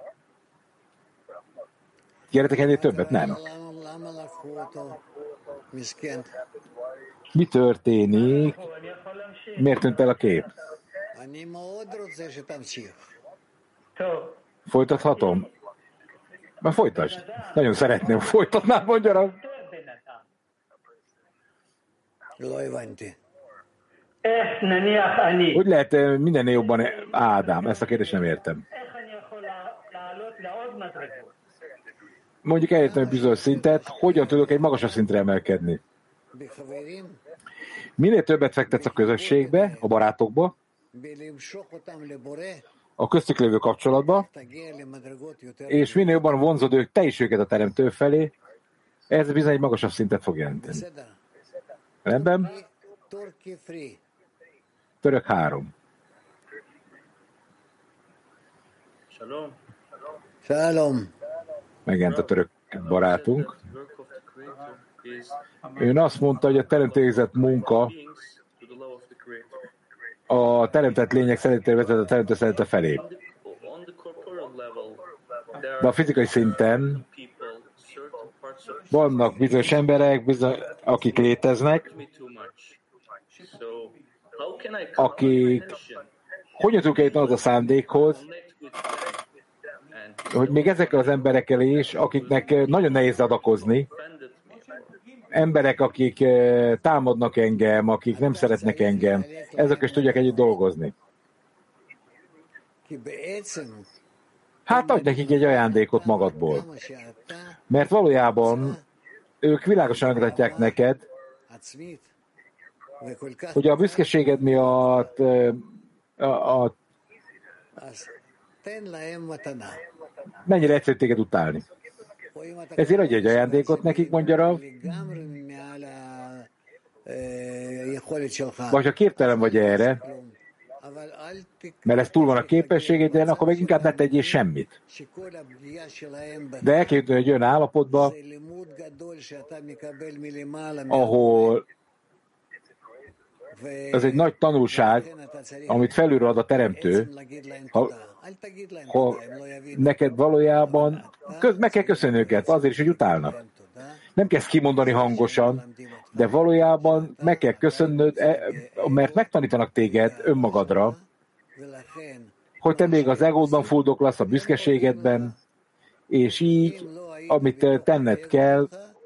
Kérhetek ennél többet? Nem. Mi történik? Miért tűnt el a kép? Folytathatom? Már folytasd. Nagyon szeretném, folytatnám, mondja rá. Hogy lehet mindennél jobban Ádám? Ezt a kérdést nem értem. Mondjuk elértem egy bizonyos szintet, hogyan tudok egy magasabb szintre emelkedni? Minél többet fektetsz a közösségbe, a barátokba, a köztük lévő kapcsolatba, és minél jobban vonzod ők, te is őket a teremtő felé, ez bizony egy magasabb szintet fog jelenteni. Rendben? Török három. Shalom. Shalom. Megjelent a török barátunk. Ön azt mondta, hogy a teremtőzett munka a teremtett lények szeretetére vezet a teremtő szeretete felé. De a fizikai szinten vannak bizonyos emberek, bizony, akik léteznek, akik hogyan tudunk eljutni az a szándékhoz, hogy még ezekkel az emberekkel is, akiknek nagyon nehéz adakozni, emberek, akik támadnak engem, akik nem szeretnek engem, ezek is tudják együtt dolgozni. Hát adj nekik egy ajándékot magadból. Mert valójában ők világosan megmutatják neked, hogy a büszkeséged miatt a, a, mennyire egyszerű téged utálni. Ezért adj egy ajándékot nekik, mondja Rav. Vagy ha képtelen vagy erre, mert ez túl van a képességeden, akkor meg inkább ne tegyél semmit. De el kell jutni egy olyan állapotba, ahol ez egy nagy tanulság, amit felülről ad a teremtő, ha, ha neked valójában köz, meg kell köszönni őket, azért is, hogy utálnak. Nem kezd kimondani hangosan, de valójában meg kell köszönnöd, mert megtanítanak téged önmagadra, hogy te még az egódban fuldoklasz, a büszkeségedben, és így, amit tenned kell,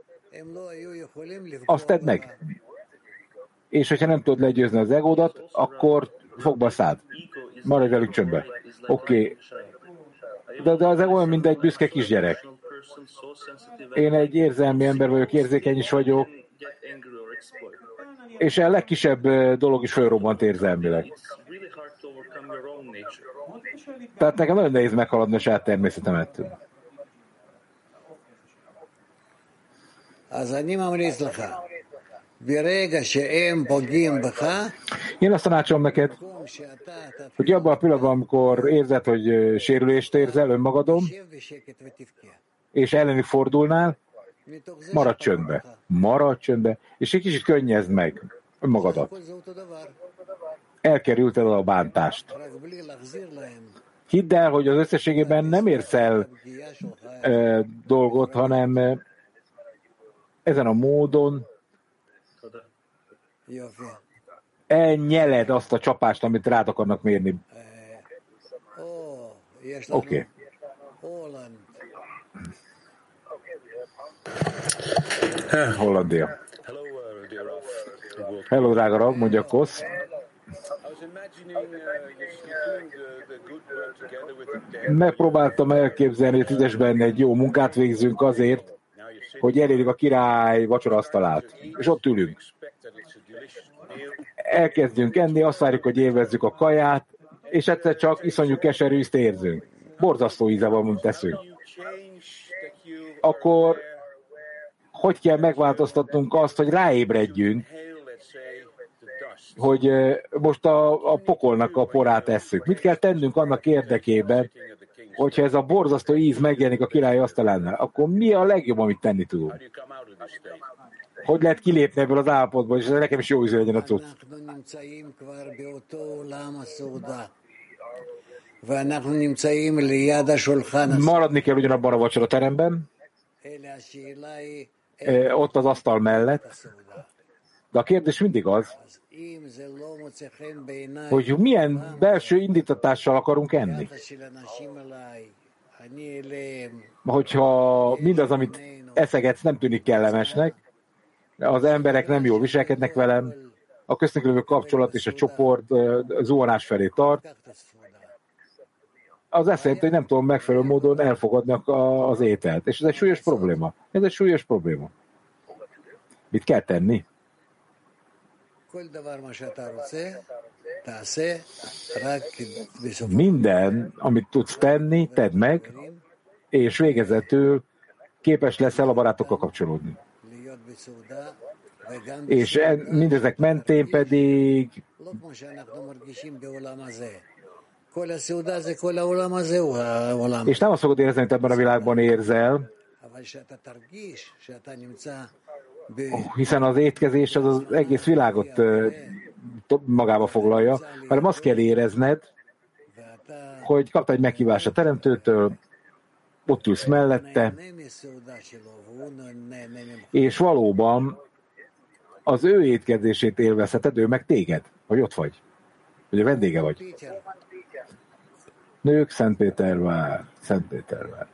azt tedd meg. És hogyha nem tudod legyőzni az egódat, akkor fogd a szád. Maradj velük csöndbe. Oké. Okay. De, de az ego olyan, mint egy büszke kisgyerek. Én egy érzelmi ember vagyok, érzékeny is vagyok, és a legkisebb dolog is felrobbant érzelmileg. Tehát nekem nagyon nehéz meghaladni a saját természetemet. Én azt tanácsolom neked, hogy abban a pillanatban, amikor érzed, hogy sérülést érzel önmagadon, és elleni fordulnál, maradj csöndbe. Maradj csöndbe, és egy kicsit könnyezd meg önmagadat. Elkerülted a bántást. Hidd el, hogy az összességében nem érsz el e, dolgot, hanem e, ezen a módon elnyeled azt a csapást, amit rád akarnak mérni. Oké. Okay. Hollandia. Hello, drága Rav, mondja Kosz. Megpróbáltam elképzelni, hogy tízesben egy jó munkát végzünk azért, hogy elérjük a király vacsoraasztalát. És ott ülünk. Elkezdünk enni, azt várjuk, hogy élvezzük a kaját, és egyszer csak iszonyú keserű ízt érzünk. Borzasztó íze van, mint teszünk. Akkor hogy kell megváltoztatnunk azt, hogy ráébredjünk, hogy most a, a pokolnak a porát esszük. Mit kell tennünk annak érdekében, hogyha ez a borzasztó íz megjelenik a király asztalánál, akkor mi a legjobb, amit tenni tudunk? Hogy lehet kilépni ebből az állapotból, és nekem is jó ízű legyen a cucc. Maradni kell ugyanabban a vacsora-teremben, ott az asztal mellett, de a kérdés mindig az, hogy milyen belső indítatással akarunk enni. Hogyha mindaz, amit eszegetsz, nem tűnik kellemesnek, az emberek nem jól viselkednek velem, a köztünk lévő kapcsolat és a csoport zuhanás felé tart, az azt jelenti, hogy nem tudom megfelelő módon elfogadni az ételt. És ez egy súlyos probléma. Ez egy súlyos probléma. Mit kell tenni? Minden, amit tudsz tenni, tedd meg, és végezetül képes leszel a barátokkal kapcsolódni. És mindezek mentén pedig és nem azt fogod érezni, hogy ebben a világban érzel, hiszen az étkezés az, az egész világot magába foglalja, hanem azt kell érezned, hogy kapta egy meghívást a teremtőtől, ott ülsz mellette, és valóban az ő étkezését élvezheted, ő meg téged, hogy ott vagy, hogy a vendége vagy. Nők, Szentpétervár, Szentpétervár.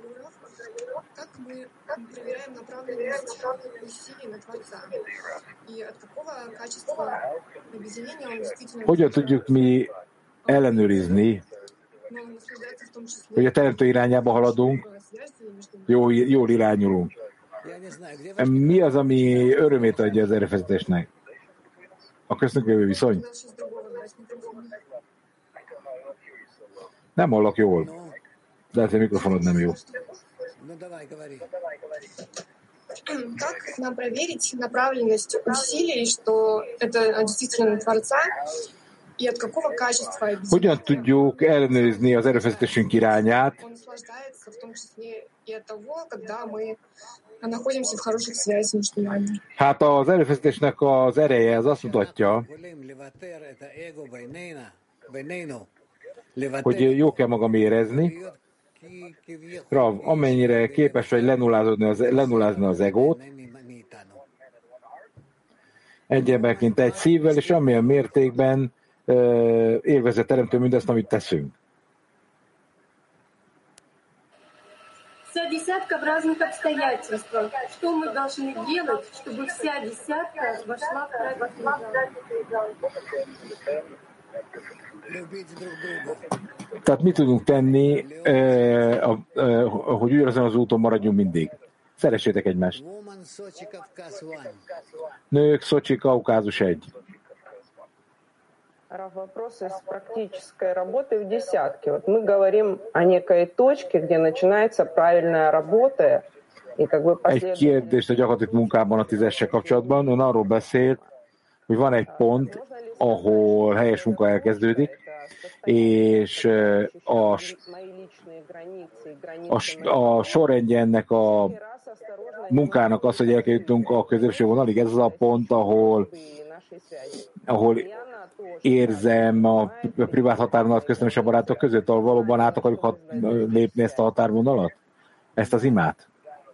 Hogyan tudjuk mi ellenőrizni, hogy a teremtő irányába haladunk, jól, jól irányulunk? Mi az, ami örömét adja az erőfeszítésnek? A köztünk lévő viszony? Nem hallak jól. De hát a mikrofonod nem jó. Как нам проверить направленность усилий, что это действительно Творца, и от какого качества объединения? Hogyan tudjuk ellenőrizni az erőfeszítésünk irányát? Он наслаждается в том числе и от того, когда мы находимся в хороших связях между нами. Hát az erőfeszítésnek az ereje az azt mutatja, hogy jó kell magam érezni, Rav, amennyire képes vagy lenullázni az, lenullázni az egót, egy emberként egy szívvel, és amilyen mértékben uh, élvezze teremtő mindazt, amit teszünk. Вся десятка в разных обстоятельствах. Что мы должны делать, чтобы вся десятка вошла в Tehát mit tudunk tenni, eh, eh, hogy ugyanazon az úton maradjunk mindig? Szeressétek egymást. Nők, Szocsi, Kaukázus egy. Вопрос из практической работы в десятке. Вот мы говорим о некой точке, где начинается правильная работа, и как бы Egy kérdést a gyakorlati munkában a tízessel kapcsolatban. Ön arról beszélt, hogy van egy pont, ahol helyes munka elkezdődik, és a, a, a sorrendje ennek a munkának az, hogy elkerültünk a középső vonalig, ez az a pont, ahol, ahol érzem a privát határvonalat köztem és a barátok között, ahol valóban át akarjuk hat, lépni ezt a határvonalat? Ezt az imát?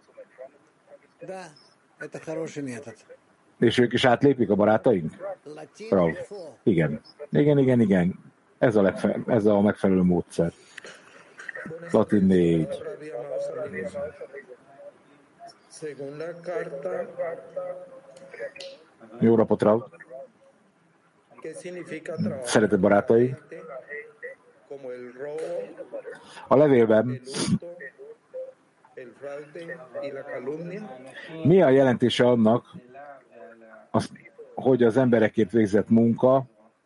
És ők is átlépik, a barátaink? Rav. Igen. Igen, igen, igen. Ez a, legfe- ez a megfelelő módszer. Latin négy. Jó napot, Rav. Szeretett barátai. A levélben mi a jelentése annak, az, hogy az emberekért végzett munka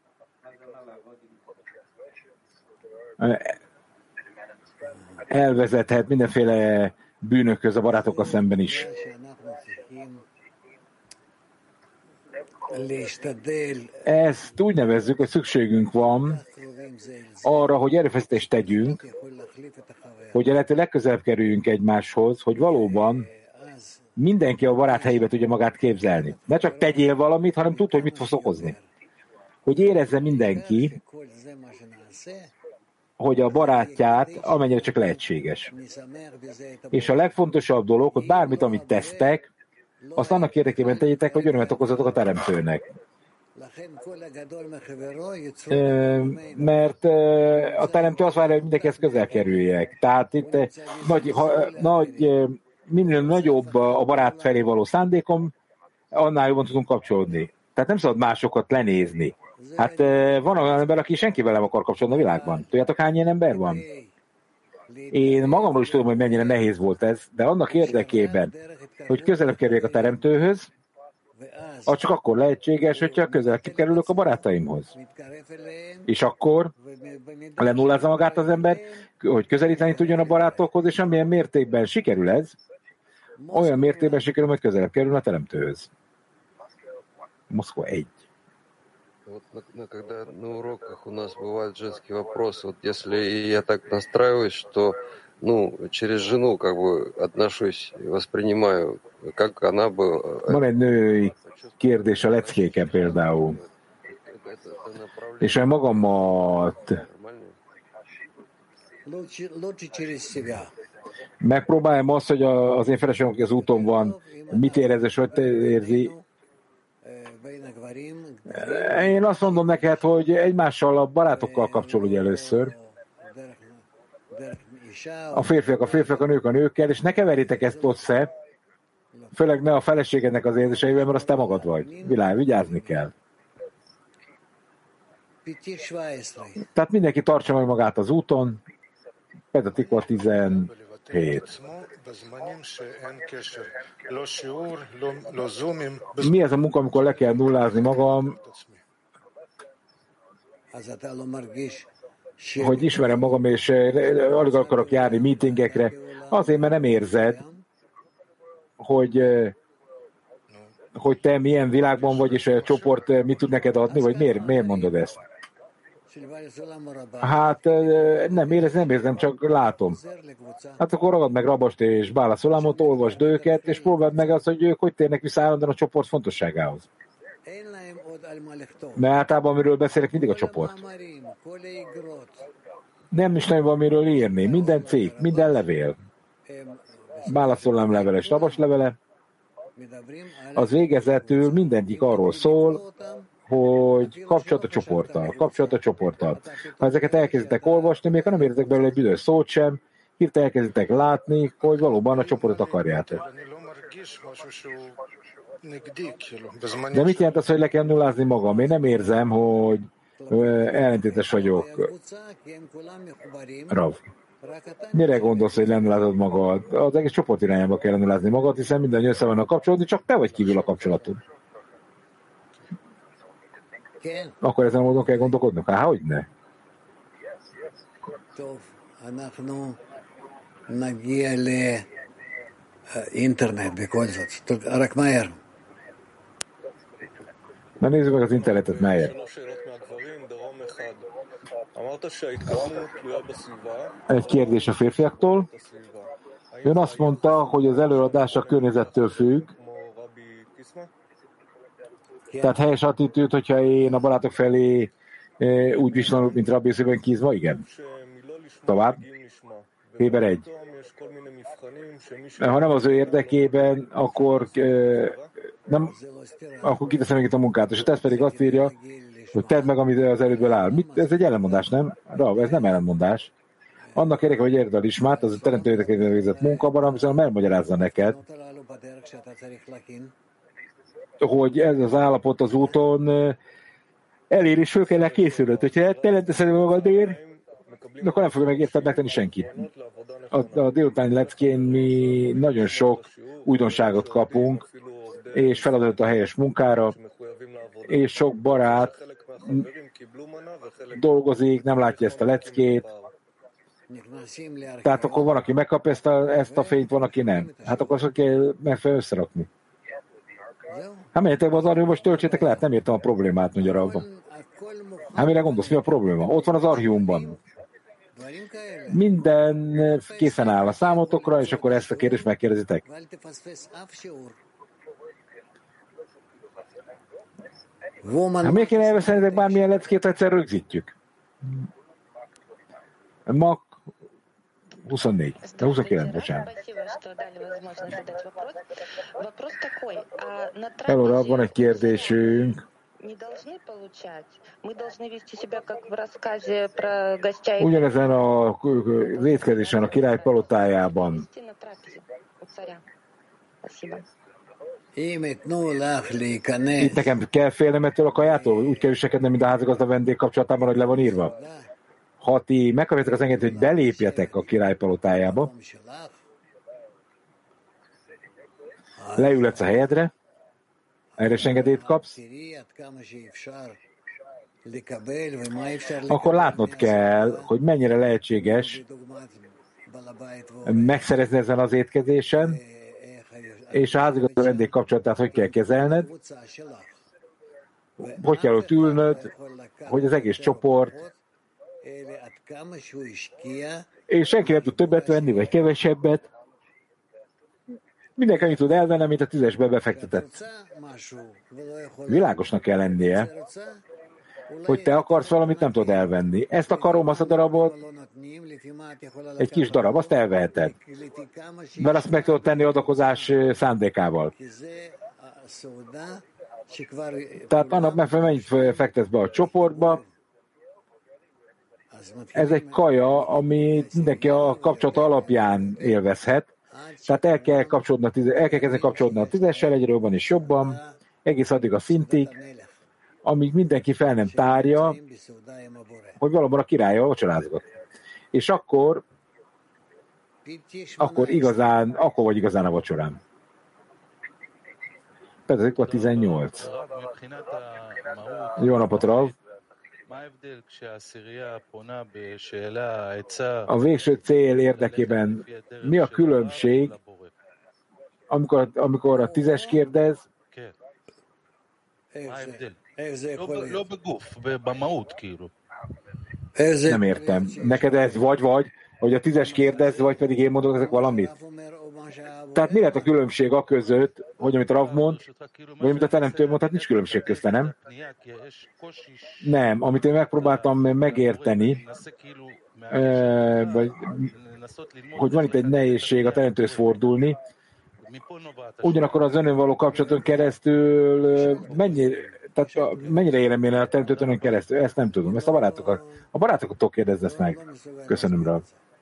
elvezethet mindenféle bűnökhöz a barátokkal szemben is. Ezt úgy nevezzük, hogy szükségünk van arra, hogy erőfeszítést tegyünk, hogy a lehető legközelebb kerüljünk egymáshoz, hogy valóban mindenki a barát helyébe tudja magát képzelni. Ne csak tegyél valamit, hanem tudd, hogy mit fogsz okozni. Hogy érezze mindenki, hogy a barátját amennyire csak lehetséges. És a legfontosabb dolog, hogy bármit, amit tesztek, azt annak érdekében tegyétek, hogy örömet okozatok a teremtőnek. Mert a teremtő azt várja, hogy mindenkihez közel kerüljek. Tehát itt nagy, ha, nagy, minél nagyobb a barát felé való szándékom, annál jobban tudunk kapcsolódni. Tehát nem szabad másokat lenézni. Hát van olyan ember, aki senkivel nem akar kapcsolódni a világban. Tudjátok, hány ilyen ember van? Én magamról is tudom, hogy mennyire nehéz volt ez, de annak érdekében, hogy közelebb kerüljek a teremtőhöz, az csak akkor lehetséges, hogyha közelebb kerülök a barátaimhoz. És akkor lenullázza magát az ember, hogy közelíteni tudjon a barátokhoz, és amilyen mértékben sikerül ez, olyan mértékben sikerül, hogy közelebb kerül a teremtőhöz. Moszkva egy. Вот на, когда на уроках у нас бывает женский вопрос, вот если я так настраиваюсь, что ну, через жену как бы отношусь, воспринимаю, как она бы... Van egy női kérdés a leckéken például. És én magamat megpróbáljam azt, hogy az én feleségem, aki az úton van, mit érez és hogy érzi. Én azt mondom neked, hogy egymással, a barátokkal kapcsolódj először. A férfiak a férfiak, a nők a nőkkel, és ne keverjétek ezt össze, főleg ne a feleségednek az érzéseivel, mert azt te magad vagy. Világ, vigyázni kell. Tehát mindenki tartsa meg magát az úton. Például Tikva tizenhét. Mi ez a munka, amikor le kell nullázni magam, hogy ismerem magam, és alig akarok járni meetingekre, azért, mert nem érzed, hogy, hogy te milyen világban vagy, és a csoport mit tud neked adni, vagy miért, miért mondod ezt? Hát nem érez, nem érzem, csak látom. Hát akkor ragad meg Rabast és Bála Szolámot, olvasd őket, és próbáld meg azt, hogy ők hogy térnek vissza állandóan a csoport fontosságához. Mert általában amiről beszélek, mindig a csoport. Nem is nagyon van miről írni. Minden cikk, minden levél. Bála Szolám levele és Rabast levele. Az végezetül mindegyik arról szól, hogy kapcsolat a csoporttal, kapcsolat a csoporttal. Ha ezeket elkezditek olvasni, még ha nem értek belőle egy büdös szót sem, hirtelen elkezditek látni, hogy valóban a csoportot akarjátok. De mit jelent az, hogy le kell nullázni magam? Én nem érzem, hogy ellentétes vagyok. Rav. Mire gondolsz, hogy lenullázod magad? Az egész csoport irányába kell lenullázni magad, hiszen mindannyian össze vannak kapcsolódni, csak te vagy kívül a kapcsolatod. Akkor ezen a módon kell gondolkodnunk? Há, hogy ne? Internet, בכל זאת. רק מהר. Na nézzük meg az internetet, Meyer. Egy kérdés a férfiaktól. Ön azt mondta, hogy az előadás a környezettől függ. Tehát helyes attitűd, hogyha én a barátok felé úgy viselem, mint Rabbi Yossi Kizma? Igen. Tovább. Héber egy. Ha nem az ő érdekében, akkor nem, akkor kiteszem még itt a munkát. És a teszt pedig azt írja, hogy tedd meg, amit az elődből áll. Mit? Ez egy ellenmondás, nem? Rav, ez nem ellenmondás. Annak érdekében, hogy érted a lismát, az a teremtő érdekében végzett munkában, amit elmagyarázza neked, hogy ez az állapot az úton elér, és föl kell készülnöd. Hogyha te lenteszed magadért, akkor nem fogja megérted megtenni senki. A, a délutáni leckén mi nagyon sok újdonságot kapunk, és feladatot a helyes munkára, és sok barát dolgozik, nem látja ezt a leckét. Tehát akkor van, aki megkapja ezt a, ezt a fényt, van, aki nem. Hát akkor azt kell megfelelően összerakni. Hát menjetek be az archívumba, most töltsétek le, hát nem értem a problémát, mondja Rav. Hát mire gondolsz, mi a probléma? Ott van az archívumban. Minden készen áll a számotokra, és akkor ezt a kérdést megkérdezitek. Hát miért kéne elveszenitek bármilyen leckét, egyszer rögzítjük? Ma huszonnégy, huszonkilenc, bocsánat. Hello, van egy kérdésünk. Ugyanezen a vétkezésen a király palotájában itt nekem kell félnem ettől a kajától? Úgy kell viselkednem, mint a házigazda vendég kapcsolatában, hogy le van írva? Ha ti megkapjátok az engedélyt, hogy belépjetek a király palotájába, leülhetsz a helyedre, erre is engedélyt kapsz, akkor látnod kell, hogy mennyire lehetséges megszerezni ezen az étkezésen, és a házigazda vendég kapcsolatát hogy kell kezelned, hogy kell ott ülnöd, hogy az egész csoport, és senki nem tud többet venni, vagy kevesebbet. Mindenki annyit tud elvenni, mint a tízesbe befektetett. Világosnak kell lennie, hogy te akarsz valamit, nem tudod elvenni. Ezt akarom, azt a darabot, egy kis darab, azt elveheted. Mert azt meg tudod tenni adakozás szándékával. Tehát annak megfelelően mennyit fektetsz be a csoportba. Ez egy kaja, ami mindenki a kapcsolata alapján élvezhet. Tehát el kell, kapcsolódni a tíze, el kell kezdeni kapcsolódni a tízessel, egyre jobban és jobban, egész addig a szintig, amíg mindenki fel nem tárja, hogy valóban a királya vacsorázgat. És akkor, akkor igazán, akkor vagy igazán a vacsorán. Persze, a tizennyolc. Jó napot, Rav! A végső cél érdekében mi a különbség, amikor, amikor a tízes kérdez? Nem értem. Neked ez vagy-vagy, hogy a tízes kérdez, vagy pedig én mondok ezek valamit? Tehát mi lehet a különbség a között, hogy amit a Rav mond, vagy amit a teremtő mond, tehát nincs különbség közte, nem? Nem, amit én megpróbáltam megérteni, vagy, hogy van itt egy nehézség a teremtőhöz fordulni, ugyanakkor az önön való kapcsolaton keresztül mennyi, tehát mennyire érem én a teremtőt önön keresztül? Ezt nem tudom. Ezt a barátokat, a barátoktól kérdezz ezt meg. Köszönöm, Rav.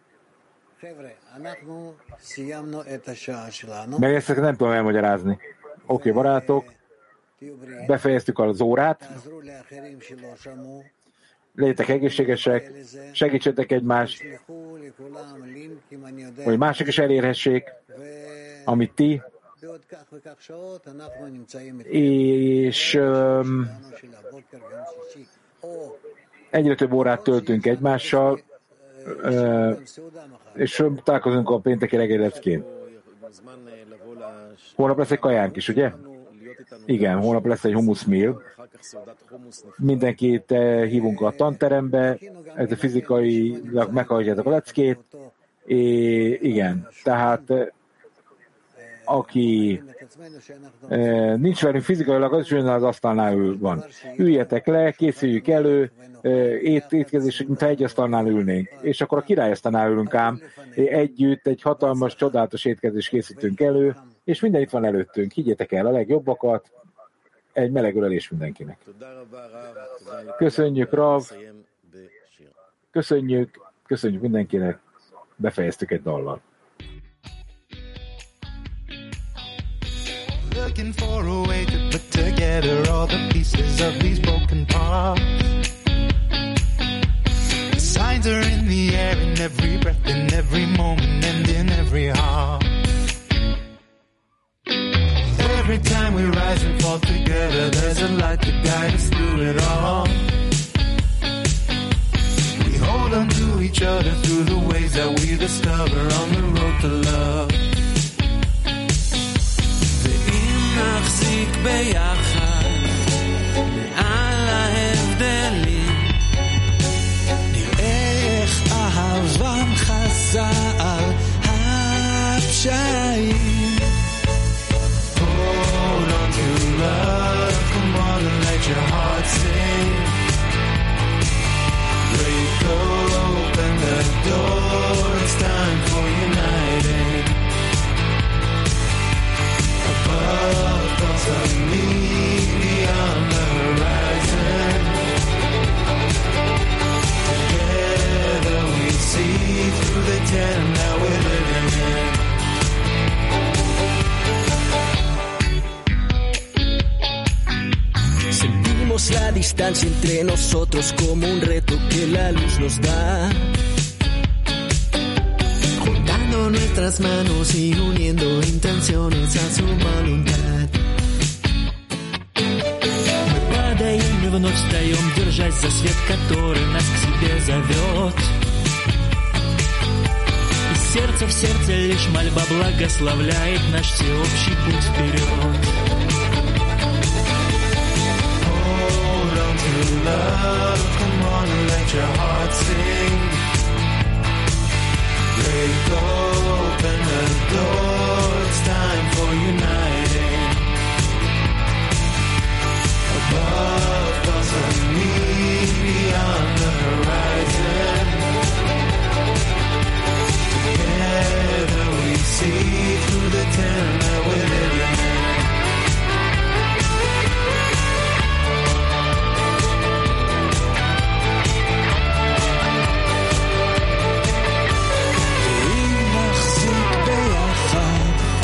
Meg ezt nem tudom elmagyarázni. Oké, okay, barátok, befejeztük az órát. Legyetek egészségesek, segítsetek egymást, hogy mások is elérhessék, amit ti, és um, egyre több órát töltünk egymással, uh, és találkozunk a pénteki reggeli leckén. Holnap lesz egy kajánk is, ugye? Igen, holnap lesz egy hummus meal. Mindenkit hívunk a tanterembe, ez a fizikailag meghallgatjátok a leckét. É, igen, tehát aki e, nincs velünk fizikailag, az is az asztalnál ül van. Üljetek le, készüljük elő, e, ét, étkezés, mintha egy asztalnál ülnénk. És akkor a királyasztalnál ülünk ám, együtt egy hatalmas, csodálatos étkezést készítünk elő, és minden itt van előttünk. Higgyétek el, a legjobbakat, egy meleg ölelés mindenkinek. Köszönjük, Rav! Köszönjük, köszönjük mindenkinek, befejeztük egy dallal. Looking for a way to put together all the pieces of these broken parts. The signs are in the air, in every breath, in every moment, and in every heart. Every time we rise and fall together, there's a light to guide us through it all. We hold on to each other through the ways that we discover on the road to love. נחזיק ביחד מעל ההבדלים, נראה איך אהבם חסה על הפשעים. Hold on to love, come on and let your heart sing. Break open the door, it's time for uniting. Above thoughts of me, beyond the horizon. Together we see through the ten that we're living in. Sentimos la distancia entre nosotros como un reto que la luz nos da. Nuestras manos y uniendo intenciones a su voluntad. Мы падаем и вновь встаем, держась за свет, который нас к себе зовет. Из сердца в сердце лишь мольба благословляет наш всеобщий путь вперед. Hold on to love, come on and let your heart sing. Break open the door, it's time for uniting. Above thoughts of me, beyond the horizon. Together we see through the ten that we're living in.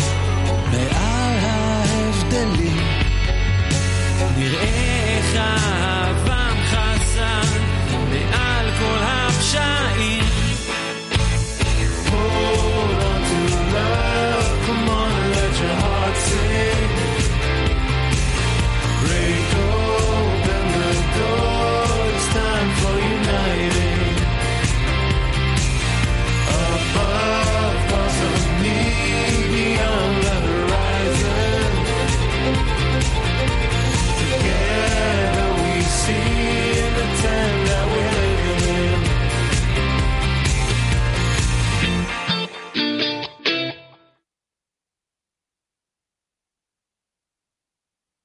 נראה איך